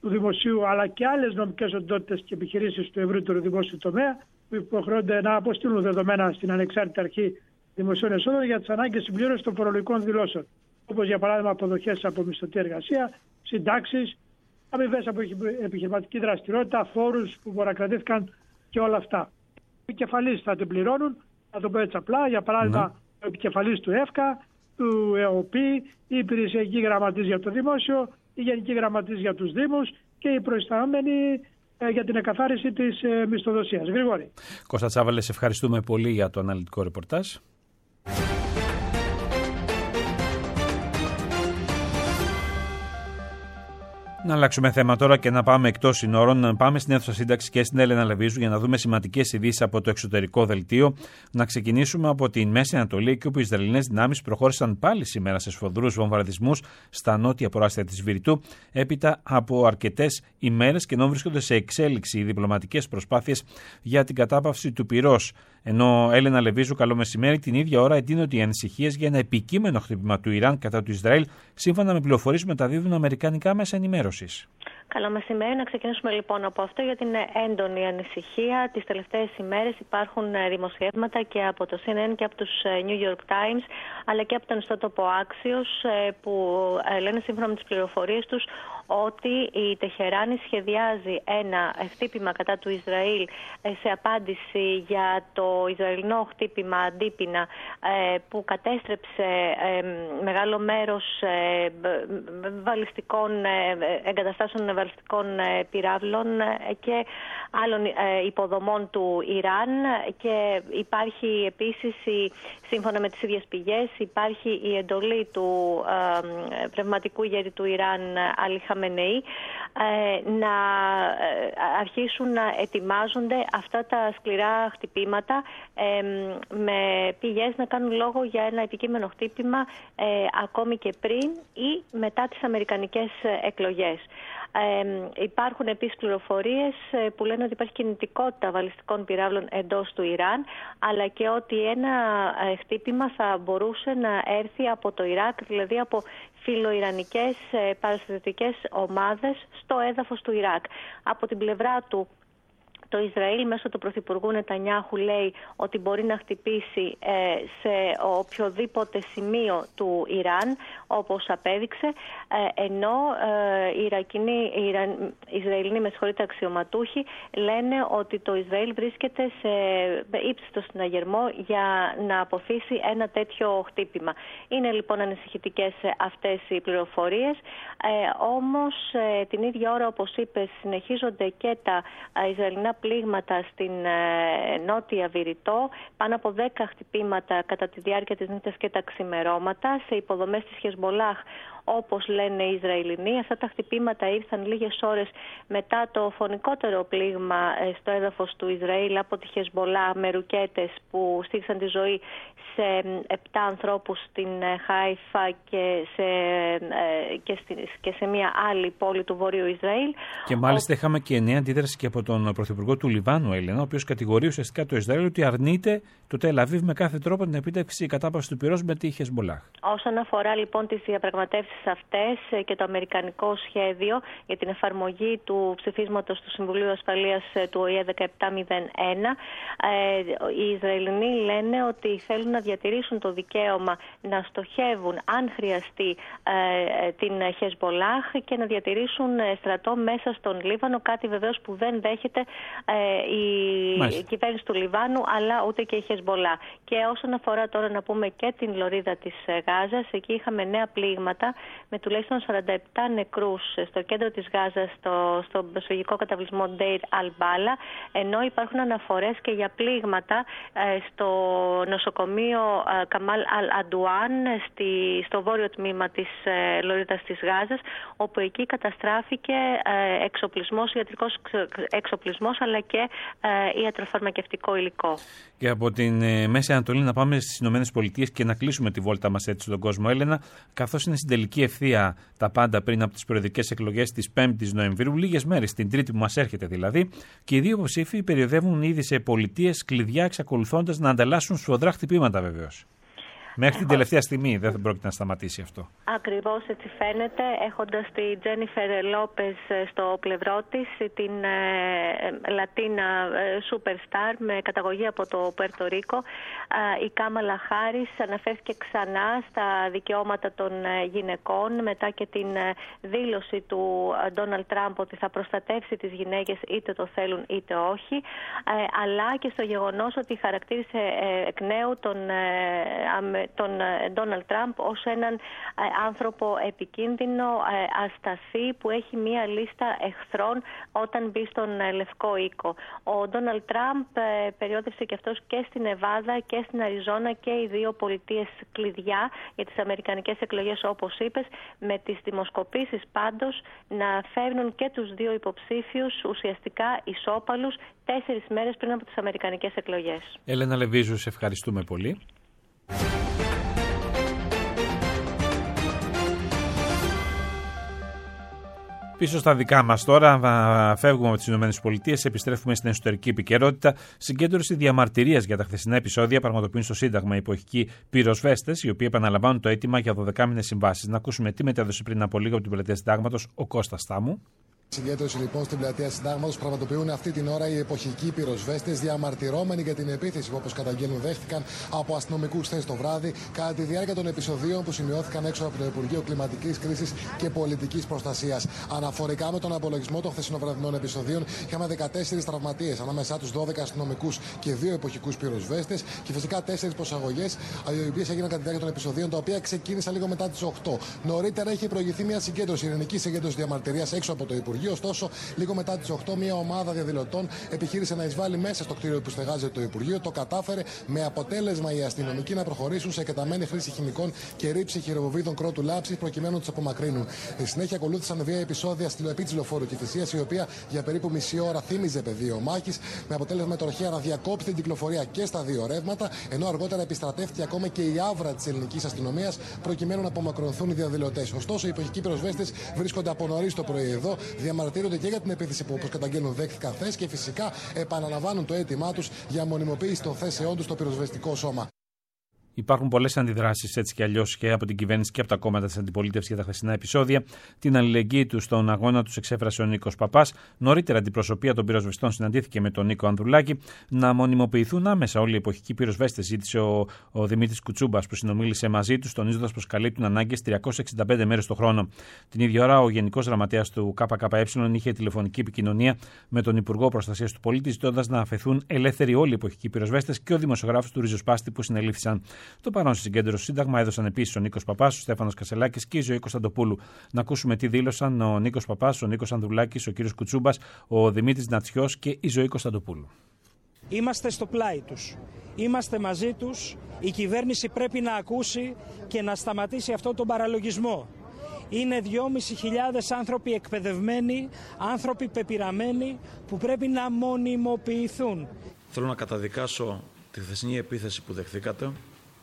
του δημοσίου, αλλά και άλλες νομικές οντότητες και επιχειρήσεις του ευρύτερου δημόσιου τομέα, που υποχρεώνται να αποστείλουν δεδομένα στην ανεξάρτητη αρχή δημοσίων εσόδων για τις ανάγκες συμπλήρωσης των φορολογικών δηλώσεων. Όπως για παράδειγμα αποδοχές από μισθωτή εργασία, συντάξεις, αμοιβές από επιχειρηματική δραστηριότητα, φόρους που παρακρατήθηκαν και όλα αυτά. Οι επικεφαλείς θα την πληρώνουν, θα το πω έτσι απλά, για παράδειγμα ο επικεφαλής του ΕΦΚΑ, του ΕΟΠΗ, η υπηρεσιακή γραμματής για το δημόσιο, η γενική γραμματής για τους δήμους και οι προϊστάμενοι για την εκαθάριση της μισθοδοσίας. Γρηγόρη. Κώστα Τσάβαλε, σε ευχαριστούμε πολύ για το αναλυτικό ρεπορτάζ. Να αλλάξουμε θέμα τώρα και να πάμε εκτός συνόρων. Να πάμε στην αίθουσα σύνταξης και στην Έλενα Λεβίζου για να δούμε σημαντικές ειδήσεις από το εξωτερικό δελτίο. Να ξεκινήσουμε από την Μέση Ανατολή, εκεί όπου οι Ισραηλινές δυνάμεις προχώρησαν πάλι σήμερα σε σφοδρούς βομβαρδισμούς στα νότια προάστια της Βηρητού, έπειτα από αρκετές ημέρες και ενώ βρίσκονται σε εξέλιξη οι διπλωματικές προσπάθειες για την κατάπαυση του πυρός. Ενώ Έλενα Λεβίζου, καλό μεσημέρι, την ίδια ώρα εντείνονται οι ανησυχίες για ένα επικείμενο χτύπημα του Ιράν κατά του Ισραήλ, σύμφωνα με πληροφορίες που μεταδίδουν αμερικανικά μέσα ενημέρωσης. Καλό μεσημέρι. Να ξεκινήσουμε λοιπόν από αυτό, γιατί είναι έντονη ανησυχία. Τις τελευταίες ημέρες υπάρχουν δημοσιεύματα και από το CNN και από τους New York Times, αλλά και από τον ιστότοπο Axios, που λένε σύμφωνα με τις πληροφορίες τους ότι η Τεχεράνη σχεδιάζει ένα χτύπημα κατά του Ισραήλ σε απάντηση για το Ισραηλινό χτύπημα αντίπεινα που κατέστρεψε μεγάλο μέρος εγκαταστάσεων βαλιστικών πυράβλων και άλλων υποδομών του Ιράν, και υπάρχει επίσης, σύμφωνα με τις ίδιες πηγές, υπάρχει η εντολή του πνευματικού ηγέτη του Ιράν, Αλή Χαμενεή, να αρχίσουν να ετοιμάζονται αυτά τα σκληρά χτυπήματα, με πηγές να κάνουν λόγο για ένα επικείμενο χτύπημα ακόμη και πριν ή μετά τις αμερικανικές εκλογές. Υπάρχουν επίσης πληροφορίες που λένε ότι υπάρχει κινητικότητα βαλιστικών πυράβλων εντός του Ιράν, αλλά και ότι ένα χτύπημα θα μπορούσε να έρθει από το Ιράκ, δηλαδή από φιλοϊρανικές παραστατικές ομάδες στο έδαφος του Ιράκ. Από την πλευρά του, το Ισραήλ μέσω του Πρωθυπουργού Νετανιάχου λέει ότι μπορεί να χτυπήσει σε οποιοδήποτε σημείο του Ιράν, όπως απέδειξε, ενώ οι Ισραηλινοί αξιωματούχοι λένε ότι το Ισραήλ βρίσκεται σε ύψιστο συναγερμό για να αποθήσει ένα τέτοιο χτύπημα. Είναι λοιπόν ανησυχητικές αυτές οι πληροφορίες, όμως την ίδια ώρα, όπως είπες, συνεχίζονται και τα Ισραηλινά πλήγματα στην νότια Βηρητό, πάνω από 10 χτυπήματα κατά τη διάρκεια της νύχτας και τα ξημερώματα σε υποδομές της Χεσμολάχ, όπως λένε οι Ισραηλινοί. Αυτά τα χτυπήματα ήρθαν λίγες ώρες μετά το φωνικότερο πλήγμα στο έδαφος του Ισραήλ από τη Χεσμολάχ με ρουκέτες που στήχησαν τη ζωή σε 7 ανθρώπους στην Χάιφα και σε μια άλλη πόλη του Βόρειου Ισραήλ. Και μάλιστα είχαμε και νέα αντίδραση και από τον Πρωθυπουργό του Λιβάνου, Έλενα, ο οποίος κατηγορεί ουσιαστικά το Ισραήλ ότι αρνείται το Τελ Αβίβ με κάθε τρόπο την επίτευξη κατάπαυση του πυρός με τη Χεσμολάχ. Όσον αφορά λοιπόν τις διαπραγματεύσεις αυτές και το αμερικανικό σχέδιο για την εφαρμογή του ψηφίσματος του Συμβουλίου Ασφαλείας του ΟΗΕ 1701, οι Ισραηλινοί λένε ότι θέλουν να διατηρήσουν το δικαίωμα να στοχεύουν, αν χρειαστεί, την Χεσμολάχ και να διατηρήσουν στρατό μέσα στον Λίβανο, κάτι βεβαίως που δεν δέχεται η κυβέρνηση του Λιβάνου, αλλά ούτε και η Χεσμολάχ. Και όσον αφορά τώρα να πούμε και την λωρίδα της Γάζας, εκεί είχαμε νέα πλήγματα με τουλάχιστον 47 νεκρούς στο κέντρο της Γάζας, στο προσφυγικό καταβλισμό Ντέιρ Αλ-Μπάλα, ενώ υπάρχουν αναφορές και για πλήγματα στο νοσοκομείο Καμάλ Αλ-Αντουάν, στο βόρειο τμήμα της λωρίδας της Γάζας, όπου εκεί καταστράφηκε εξοπλισμός, ιατρικός εξοπλισμός, αλλά και ιατροφαρμακευτικό υλικό. Και από την Μέση Ανατολή να πάμε στις Ηνωμένες Πολιτείες και να κλείσουμε τη βόλτα μας έτσι στον κόσμο, Έλενα, καθώς είναι στην τελική ευθεία τα πάντα πριν από τις προεδρικές εκλογές της 5ης Νοεμβρίου, λίγες μέρες, την Τρίτη που μας έρχεται δηλαδή, και οι δύο υποψήφοι περιοδεύουν ήδη σε πολιτείες κλειδιά, εξακολουθώντας να ανταλλάσσουν σφοδρά χτυπήματα βεβαίως. Μέχρι την τελευταία στιγμή δεν πρόκειται να σταματήσει αυτό. Ακριβώς έτσι φαίνεται, έχοντας τη Τζένιφερ Λόπες στο πλευρό της, την Λατίνα Superstar με καταγωγή από το Πουέρτο Ρίκο. Η Κάμαλα Χάρις αναφέρθηκε ξανά στα δικαιώματα των γυναικών μετά και την δήλωση του Ντόναλντ Τραμπ ότι θα προστατεύσει τις γυναίκες είτε το θέλουν είτε όχι, αλλά και στο γεγονός ότι χαρακτήρισε εκ νέου τον Ντόναλντ Τραμπ ως έναν άνθρωπο επικίνδυνο, ασταθή, που έχει μία λίστα εχθρών όταν μπει στον Λευκό Οίκο. Ο Ντόναλντ Τραμπ περιόδευσε και αυτός και στην Νεβάδα και στην Αριζόνα, και οι δύο πολιτείες κλειδιά για τις αμερικανικές εκλογές, όπως είπες, με τις δημοσκοπήσεις πάντως να φέρνουν και τους δύο υποψήφιους ουσιαστικά ισόπαλους 4 μέρες πριν από τις αμερικανικές εκλογές. Έλενα Λεβίζου, σε ευχαριστούμε πολύ. Πίσω στα δικά μας τώρα, φεύγουμε από τις ΗΠΑ, επιστρέφουμε στην εσωτερική επικαιρότητα. Συγκέντρωση διαμαρτυρίας για τα χθεσινά επεισόδια πραγματοποιούν στο Σύνταγμα οι εποχικοί πυροσβέστες, οι οποίοι επαναλαμβάνουν το αίτημα για 12μηνες συμβάσεις. Να ακούσουμε τι μετέδωσε πριν από λίγο από την πλατεία Συντάγματος ο Κώστας Τάμου. Συγκέντρωση λοιπόν στην πλατεία Συντάγματος πραγματοποιούν αυτή την ώρα οι εποχικοί πυροσβέστες, διαμαρτυρόμενοι για την επίθεση που, όπως καταγγέλνουν, δέχτηκαν από αστυνομικούς χθες το βράδυ κατά τη διάρκεια των επεισοδίων που σημειώθηκαν έξω από το Υπουργείο Κλιματικής Κρίσης και Πολιτικής Προστασίας. Αναφορικά με τον απολογισμό των χθεσινοβραδινών επεισοδίων, είχαμε 14 τραυματίες, ανάμεσά τους 12 αστυνομικούς και 2 εποχικούς πυροσβέστες, και φυσικά 4 προσαγωγές, οι οποίες έγιναν κατά τη διάρκεια των επεισοδίων, τα οποία ξεκίνησαν λίγο μετά τις 8. Νωρίτερα είχε προηγηθεί μια συγκέντρωση, ειρηνική συγκέντρωση διαμαρτυρίας έξω από το Υπουργείο. Ωστόσο, λίγο μετά τις 8, μια ομάδα διαδηλωτών επιχείρησε να εισβάλλει μέσα στο κτίριο που στεγάζεται το Υπουργείο. Το κατάφερε, με αποτέλεσμα οι αστυνομικοί να προχωρήσουν σε εκτεταμένη χρήση χημικών και ρήψη χειροβοβίδων κρότου λάψης προκειμένου να τους απομακρύνουν. Στη συνέχεια ακολούθησαν 2 επεισόδια επί της λεωφόρου Κηφισίας, η οποία για περίπου μισή ώρα θύμιζε πεδίο μάχης, με αποτέλεσμα η τροχέα να διακόψει την κυκλοφορία και στα 2 ρεύματα, ενώ αργότερα επιστρατεύτηκε ακόμα και η άβρα της ελληνικής αστυνομίας προκειμένου να απομακρυνθούν οι διαδηλωτές. Ωστόσο, οι εποχικοί πυροσβέστες βρίσκονται από νωρίς το πρωί εδώ, διαμαρτύρονται και για την επίθεση που, όπως καταγγέλνουν, δέχτηκαν χθες, και φυσικά επαναλαμβάνουν το αίτημά τους για μονιμοποίηση των θέσεών τους στο πυροσβεστικό σώμα. Υπάρχουν πολλές αντιδράσεις έτσι κι αλλιώς και από την κυβέρνηση και από τα κόμματα της αντιπολίτευσης για τα χθεσινά επεισόδια. Την αλληλεγγύη τους στον αγώνα τους εξέφρασε ο Νίκος Παπάς. Νωρίτερα, η αντιπροσωπεία των πυροσβεστών συναντήθηκε με τον Νίκο Ανδρουλάκη. Να μονιμοποιηθούν άμεσα όλοι οι εποχικοί πυροσβέστες, ζήτησε ο Δημήτρης Κουτσούμπας, που συνομίλησε μαζί τους, τονίζοντας πως καλύπτουν ανάγκες 365 μέρες το χρόνο. Την ίδια ώρα, ο Γενικός Γραμματέας του ΚΚΕ είχε τηλεφωνική επικοινωνία με τον Υπουργό Προστασίας του Πολίτη, ζητώντας να αφαιθούν ελεύθεροι όλοι οι εποχικοί πυροσβέστες και ο δημοσιογράφος του Ριζοσπάστη που συνελήφθησαν. Το παρόν στη συγκέντρωση Σύνταγμα έδωσαν επίσης ο Νίκος Παπάς, ο Στέφανος Κασελάκης και η Ζωή Κωνσταντοπούλου. Να ακούσουμε τι δήλωσαν ο Νίκος Παπάς, ο Νίκος Ανδρουλάκης, ο κύριος Κουτσούμπας, ο Δημήτρης Νατσιός και η Ζωή Κωνσταντοπούλου. Είμαστε στο πλάι τους. Είμαστε μαζί τους. Η κυβέρνηση πρέπει να ακούσει και να σταματήσει αυτόν τον παραλογισμό. Είναι 2.500 άνθρωποι εκπαιδευμένοι, άνθρωποι πεπειραμένοι που πρέπει να μονιμοποιηθούν. Θέλω να καταδικάσω τη χθεσινή επίθεση που δεχθήκατε.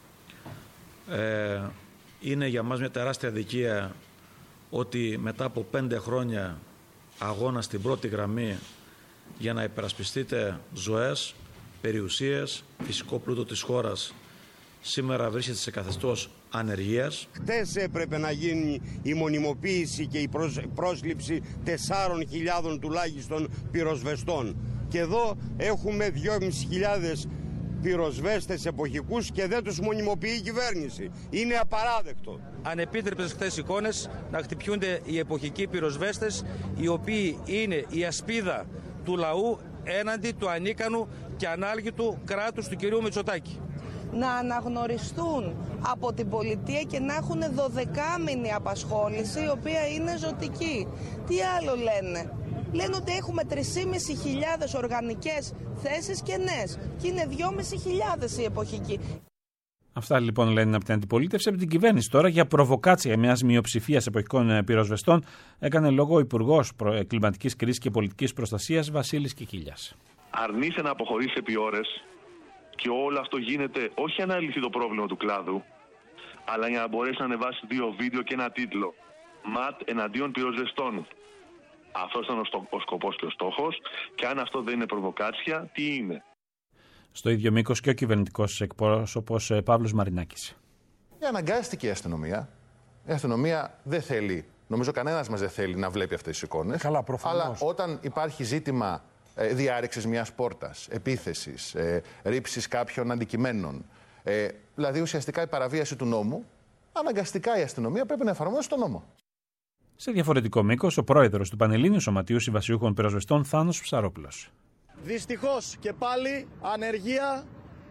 Είναι για μας μια τεράστια αδικία ότι μετά από 5 χρόνια αγώνα στην πρώτη γραμμή για να υπερασπιστείτε ζωές, περιουσίες, φυσικό πλούτο της χώρας, σήμερα βρίσκεται σε καθεστώς ανεργίας. Χτες έπρεπε να γίνει η μονιμοποίηση και η πρόσληψη 4.000 τουλάχιστον πυροσβεστών. Και εδώ έχουμε 2.500 πυροσβέστες εποχικούς και δεν τους μονιμοποιεί η κυβέρνηση. Είναι απαράδεκτο. Ανεπίτρεπτες χθες εικόνες να χτυπιούνται οι εποχικοί πυροσβέστες, οι οποίοι είναι η ασπίδα του λαού έναντι του ανίκανου και ανάλγητου κράτους του κυρίου Μητσοτάκη. Να αναγνωριστούν από την πολιτεία και να έχουν 12μηνη απασχόληση, η οποία είναι ζωτική. Τι άλλο λένε? Λένε ότι έχουμε 3.500 οργανικές θέσεις κενές και είναι 2.500 οι εποχικοί. Αυτά λοιπόν λένε από την αντιπολίτευση. Από την κυβέρνηση τώρα, για προβοκάτσια μιας μειοψηφίας εποχικών πυροσβεστών, έκανε λόγο ο Υπουργός Κλιματικής Κρίσης και Πολιτικής Προστασίας Βασίλης Κικίλιας. Αρνείσαι να αποχωρήσει επί ώρες και όλο αυτό γίνεται όχι για να λυθεί το πρόβλημα του κλάδου, αλλά για να μπορέσει να ανεβάσει 2 βίντεο και ένα τίτλο. ΜΑΤ εναντίον πυροσβεστών. Αυτό ήταν ο σκοπός και ο στόχος, και αν αυτό δεν είναι προβοκάτσια, τι είναι? Στο ίδιο μήκος και ο κυβερνητικός εκπρόσωπος Παύλος Μαρινάκης. Αναγκάστηκε η αστυνομία. Η αστυνομία δεν θέλει, νομίζω κανένας μας δεν θέλει να βλέπει αυτές τις εικόνες. Καλά, προφανώς. Αλλά όταν υπάρχει ζήτημα διάρρηξης μιας πόρτας, επίθεσης, ρήψης κάποιων αντικειμένων, δηλαδή ουσιαστικά η παραβίαση του νόμου, αναγκαστικά η αστυνομία πρέπει να εφαρμόσει τον νόμο. Σε διαφορετικό μήκος, ο πρόεδρος του Πανελλήνιου Σωματείου Συμβασιούχων Πυροσβεστών, Θάνος Ψαρόπουλος. Δυστυχώς και πάλι ανεργία.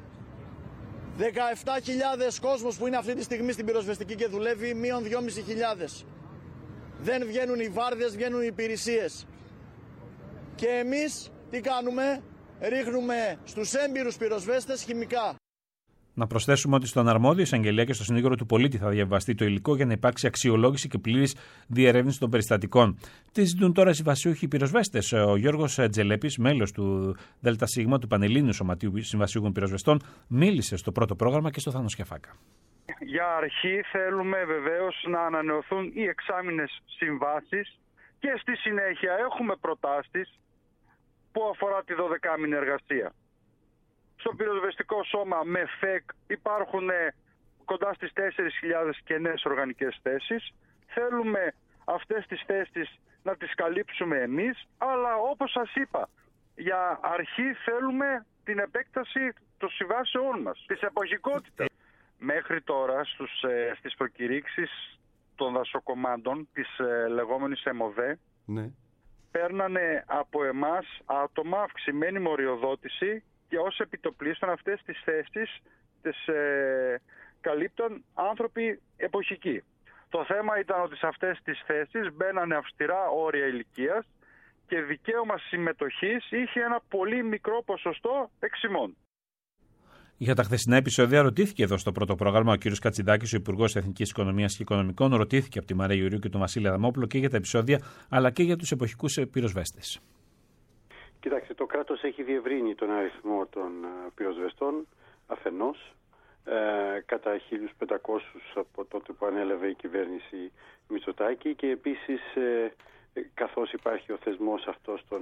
17.000 κόσμος που είναι αυτή τη στιγμή στην πυροσβεστική και δουλεύει, μείον 2.500. Δεν βγαίνουν οι βάρδιες, βγαίνουν οι υπηρεσίες. Και εμείς τι κάνουμε? Ρίχνουμε στους έμπειρους πυροσβέστες χημικά. Να προσθέσουμε ότι στον αρμόδιο εισαγγελέα και στο συνήγορο του πολίτη θα διαβαστεί το υλικό για να υπάρξει αξιολόγηση και πλήρης διερεύνηση των περιστατικών. Τι ζητούν τώρα οι συμβασιούχοι πυροσβέστες? Ο Γιώργος Τζελέπης, μέλος του ΔΣ του Πανελλήνιου Σωματείου Συμβασιούχων Πυροσβεστών, μίλησε στο πρώτο πρόγραμμα και στο Θάνο Σκιαφάκα. Για αρχή θέλουμε βεβαίως να ανανεωθούν οι εξάμηνες συμβάσεις και στη συνέχεια έχουμε προτάσεις που αφορά τη 12μηνη εργασία. Στο πυροσβεστικό σώμα με ΦΕΚ υπάρχουν κοντά στις 4.000 κενές οργανικές θέσεις. Θέλουμε αυτές τις θέσεις να τις καλύψουμε εμείς, αλλά όπως σας είπα, για αρχή θέλουμε την επέκταση των συμβάσεών μας, της εποχικότητας. Μέχρι τώρα στις προκηρύξεις των δασοκομάντων της λεγόμενης ΕΜΟΔΕ, ναι, παίρνανε από εμάς άτομα αυξημένη μοριοδότηση και ως επιτοπλίστων αυτές τις θέσεις τις καλύπτουν άνθρωποι εποχικοί. Το θέμα ήταν ότι σε αυτές τις θέσεις μπαίνανε αυστηρά όρια ηλικίας και δικαίωμα συμμετοχής είχε ένα πολύ μικρό ποσοστό εξημών. Για τα χθεσινά επεισόδια ρωτήθηκε εδώ στο πρώτο πρόγραμμα ο κ. Κατσιδάκης, ο Υπουργός Εθνικής Οικονομίας και Οικονομικών. Ρωτήθηκε από τη Μαρία Ιουριού και τον Βασίλη Αδαμόπουλο και για τα επεισόδια αλλά και για τους εποχικούς πυροσβέστες. Κοιτάξτε, το κράτος έχει διευρύνει τον αριθμό των πυροσβεστών αφενός κατά 1.500 από τότε που ανέλαβε η κυβέρνηση Μητσοτάκη και επίσης καθώς υπάρχει ο θεσμός αυτός των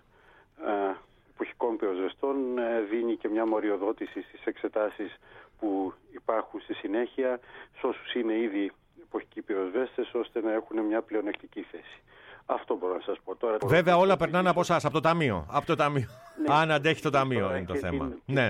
εποχικών πυροσβεστών δίνει και μια μοριοδότηση στις εξετάσεις που υπάρχουν στη συνέχεια σε όσους είναι ήδη εποχικοί πυροσβέστες ώστε να έχουν μια πλεονεκτική θέση. Αυτό μπορώ να σας πω τώρα. Βέβαια όλα περνάνε από εσάς, από το ταμείο. Από το ταμείο. Ναι. Αν αντέχει το ταμείο είναι το θέμα. Ναι.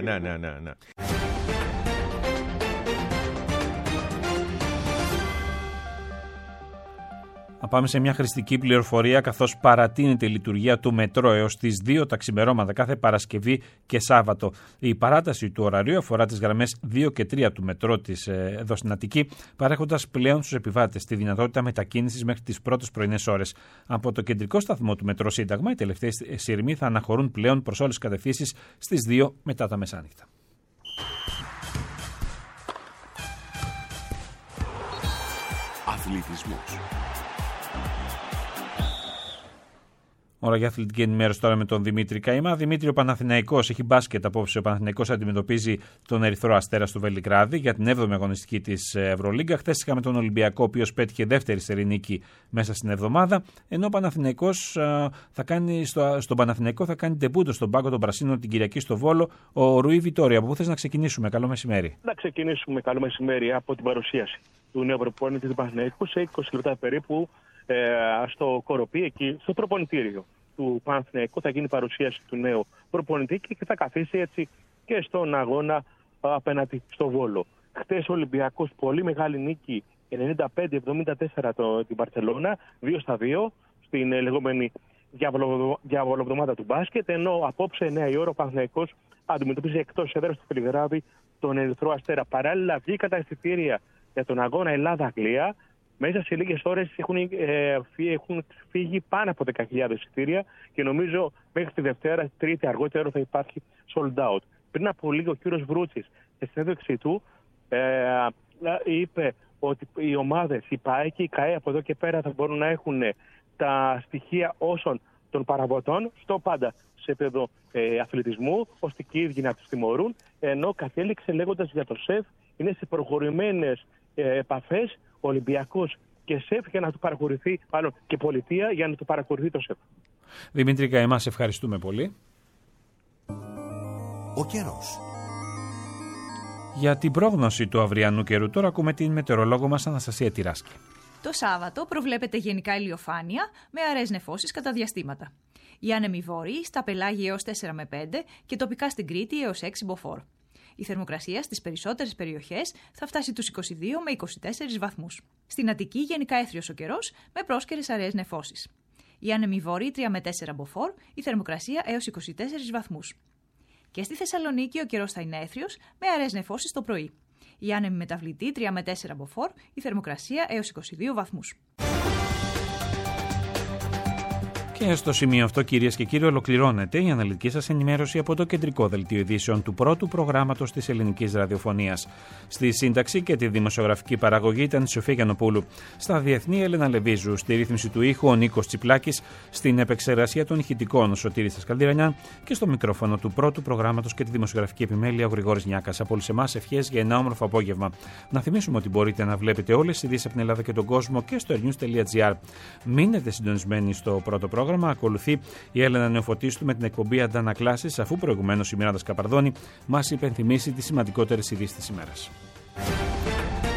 Να πάμε σε μια χρηστική πληροφορία, καθώς παρατείνεται η λειτουργία του μετρό έως τις 2 τα ξημερώματα κάθε Παρασκευή και Σάββατο. Η παράταση του ωραρίου αφορά τις γραμμές 2 και 3 του μετρό της εδώ στην Αττική, παρέχοντας πλέον στους επιβάτες τη δυνατότητα μετακίνησης μέχρι τις πρώτες πρωινές ώρες. Από το κεντρικό σταθμό του μετρό Σύνταγμα, οι τελευταίες σειρμοί θα αναχωρούν πλέον προς όλες τις κατευθύνσεις στις 2 μετά τα μεσάνυχτα. Αθλητισμός. Ώρα για αθλητική ενημέρωση τώρα με τον Δημήτρη Καημά. Δημήτρη, ο Παναθηναϊκός έχει μπάσκετ απόψε. Ο Παναθηναϊκός αντιμετωπίζει τον Ερυθρό Αστέρα στο Βελιγράδι για την 7η αγωνιστική της Ευρωλίγκα. Χθες είχαμε τον Ολυμπιακό, ο οποίος πέτυχε δεύτερη σερί νίκη μέσα στην εβδομάδα. Ενώ ο Παναθηναϊκός στον Παναθηναϊκό θα κάνει ντεμπούτο στον πάγκο των Πρασίνων την Κυριακή στο Βόλο ο Ρουί Βιτόρια. Από πού θες να ξεκινήσουμε? Καλό μεσημέρι. Να ξεκινήσουμε, καλό μεσημέρι, από την παρουσίαση του νέου προπονητή του Παναθηναϊκού σε 20 λεπτά περίπου. Στο Κοροπή, εκεί στο προπονητήριο του Παναθηναϊκού θα γίνει παρουσίαση του νέου προπονητή και θα καθίσει έτσι και στον αγώνα απέναντι στο Βόλο. Χτες ο Ολυμπιακός, πολύ μεγάλη νίκη, 95-74 την Μπαρσελόνα, 2-2 στην λεγόμενη διαβολοβδομάδα του μπάσκετ, ενώ απόψε 9 η ώρα ο Παναθηναϊκός αντιμετωπίζει εκτός έδρας του Βελιγράδι τον Ερυθρό Αστέρα. Παράλληλα βγήκαν τα εισιτήρια για τον αγώνα Ελλάδα-Αγγλία. Μέσα σε λίγες ώρες έχουν φύγει πάνω από 10.000 εισιτήρια και νομίζω μέχρι τη Δευτέρα, Τρίτη αργότερο θα υπάρχει sold out. Πριν από λίγο ο κύριος Βρούτσης στη συνέντευξή του είπε ότι οι ομάδες, η ΠΑΕ και η ΚΑΕ από εδώ και πέρα θα μπορούν να έχουν τα στοιχεία όσων των παραβοτών στο πάντα σε επίπεδο αθλητισμού, ώστε και οι ίδιοι να τους τιμωρούν, ενώ κατέληξε λέγοντας για το ΣΕΦ είναι σε προχωρημένες επαφές Ολυμπιακός και ΣΕΦ για να του παρακολουθεί, μάλλον και πολιτεία για να του παρακολουθεί το ΣΕΦ. Δημήτρη Καημά, σε ευχαριστούμε πολύ. Ο καιρός. Για την πρόγνωση του αυριανού καιρού τώρα ακούμε την μετεωρολόγο μας Αναστασία Τυράσκη. Το Σάββατο προβλέπεται γενικά ηλιοφάνεια με αραιές νεφώσεις κατά διαστήματα. Οι άνεμοι βόρειοι στα πελάγια έως 4 με 5 και τοπικά στην Κρήτη έως 6 μποφόρ. Η θερμοκρασία στις περισσότερες περιοχές θα φτάσει τους 22 με 24 βαθμούς. Στην Αττική γενικά έθριος ο καιρός με πρόσκαιρες αραιές νεφώσεις. Οι άνεμοι βόρειοι 3 με 4 μποφόρ, η θερμοκρασία έως 24 βαθμούς. Και στη Θεσσαλονίκη ο καιρός θα είναι έθριος με αραιές νεφώσεις το πρωί. Οι άνεμοι μεταβλητοί 3 με 4 μποφόρ, η θερμοκρασία έως 22 βαθμούς. Και στο σημείο αυτό, κυρίες και κύριοι, ολοκληρώνεται η αναλυτική σας ενημέρωση από το κεντρικό δελτίο ειδήσεων του πρώτου προγράμματος της ελληνικής ραδιοφωνίας. Στη σύνταξη και τη δημοσιογραφική παραγωγή ήταν η Σοφία Γιαννοπούλου. Στα διεθνή, Έλενα Λεβίζου. Στη ρύθμιση του ήχου, ο Νίκος Τσιπλάκης. Στην επεξεργασία των ηχητικών, ο Σωτήρης Θασκαλδιρανιάν. Και στο μικρόφωνο του πρώτου προγράμματος και τη δημοσιογραφική επιμέλεια, ο Γρηγόρης Νιάκας. Από όλους εμάς, ευχές για ένα όμορφο απόγευμα. Να θυμίσουμε ότι μπορείτε να βλέπετε όλες τις ειδήσεις από την Ελλάδα και τον κόσμο και στο ernews.gr. Μείνετε συντονισμένοι στο πρώτο πρόγραμμα. Ακολουθεί η Έλενα Νεοφωτίστου με την εκπομπή Αντανακλάσεις, αφού προηγουμένως η Μιράντα Καπαρδόνη μας υπενθυμίσει τις σημαντικότερες ειδήσεις της ημέρας.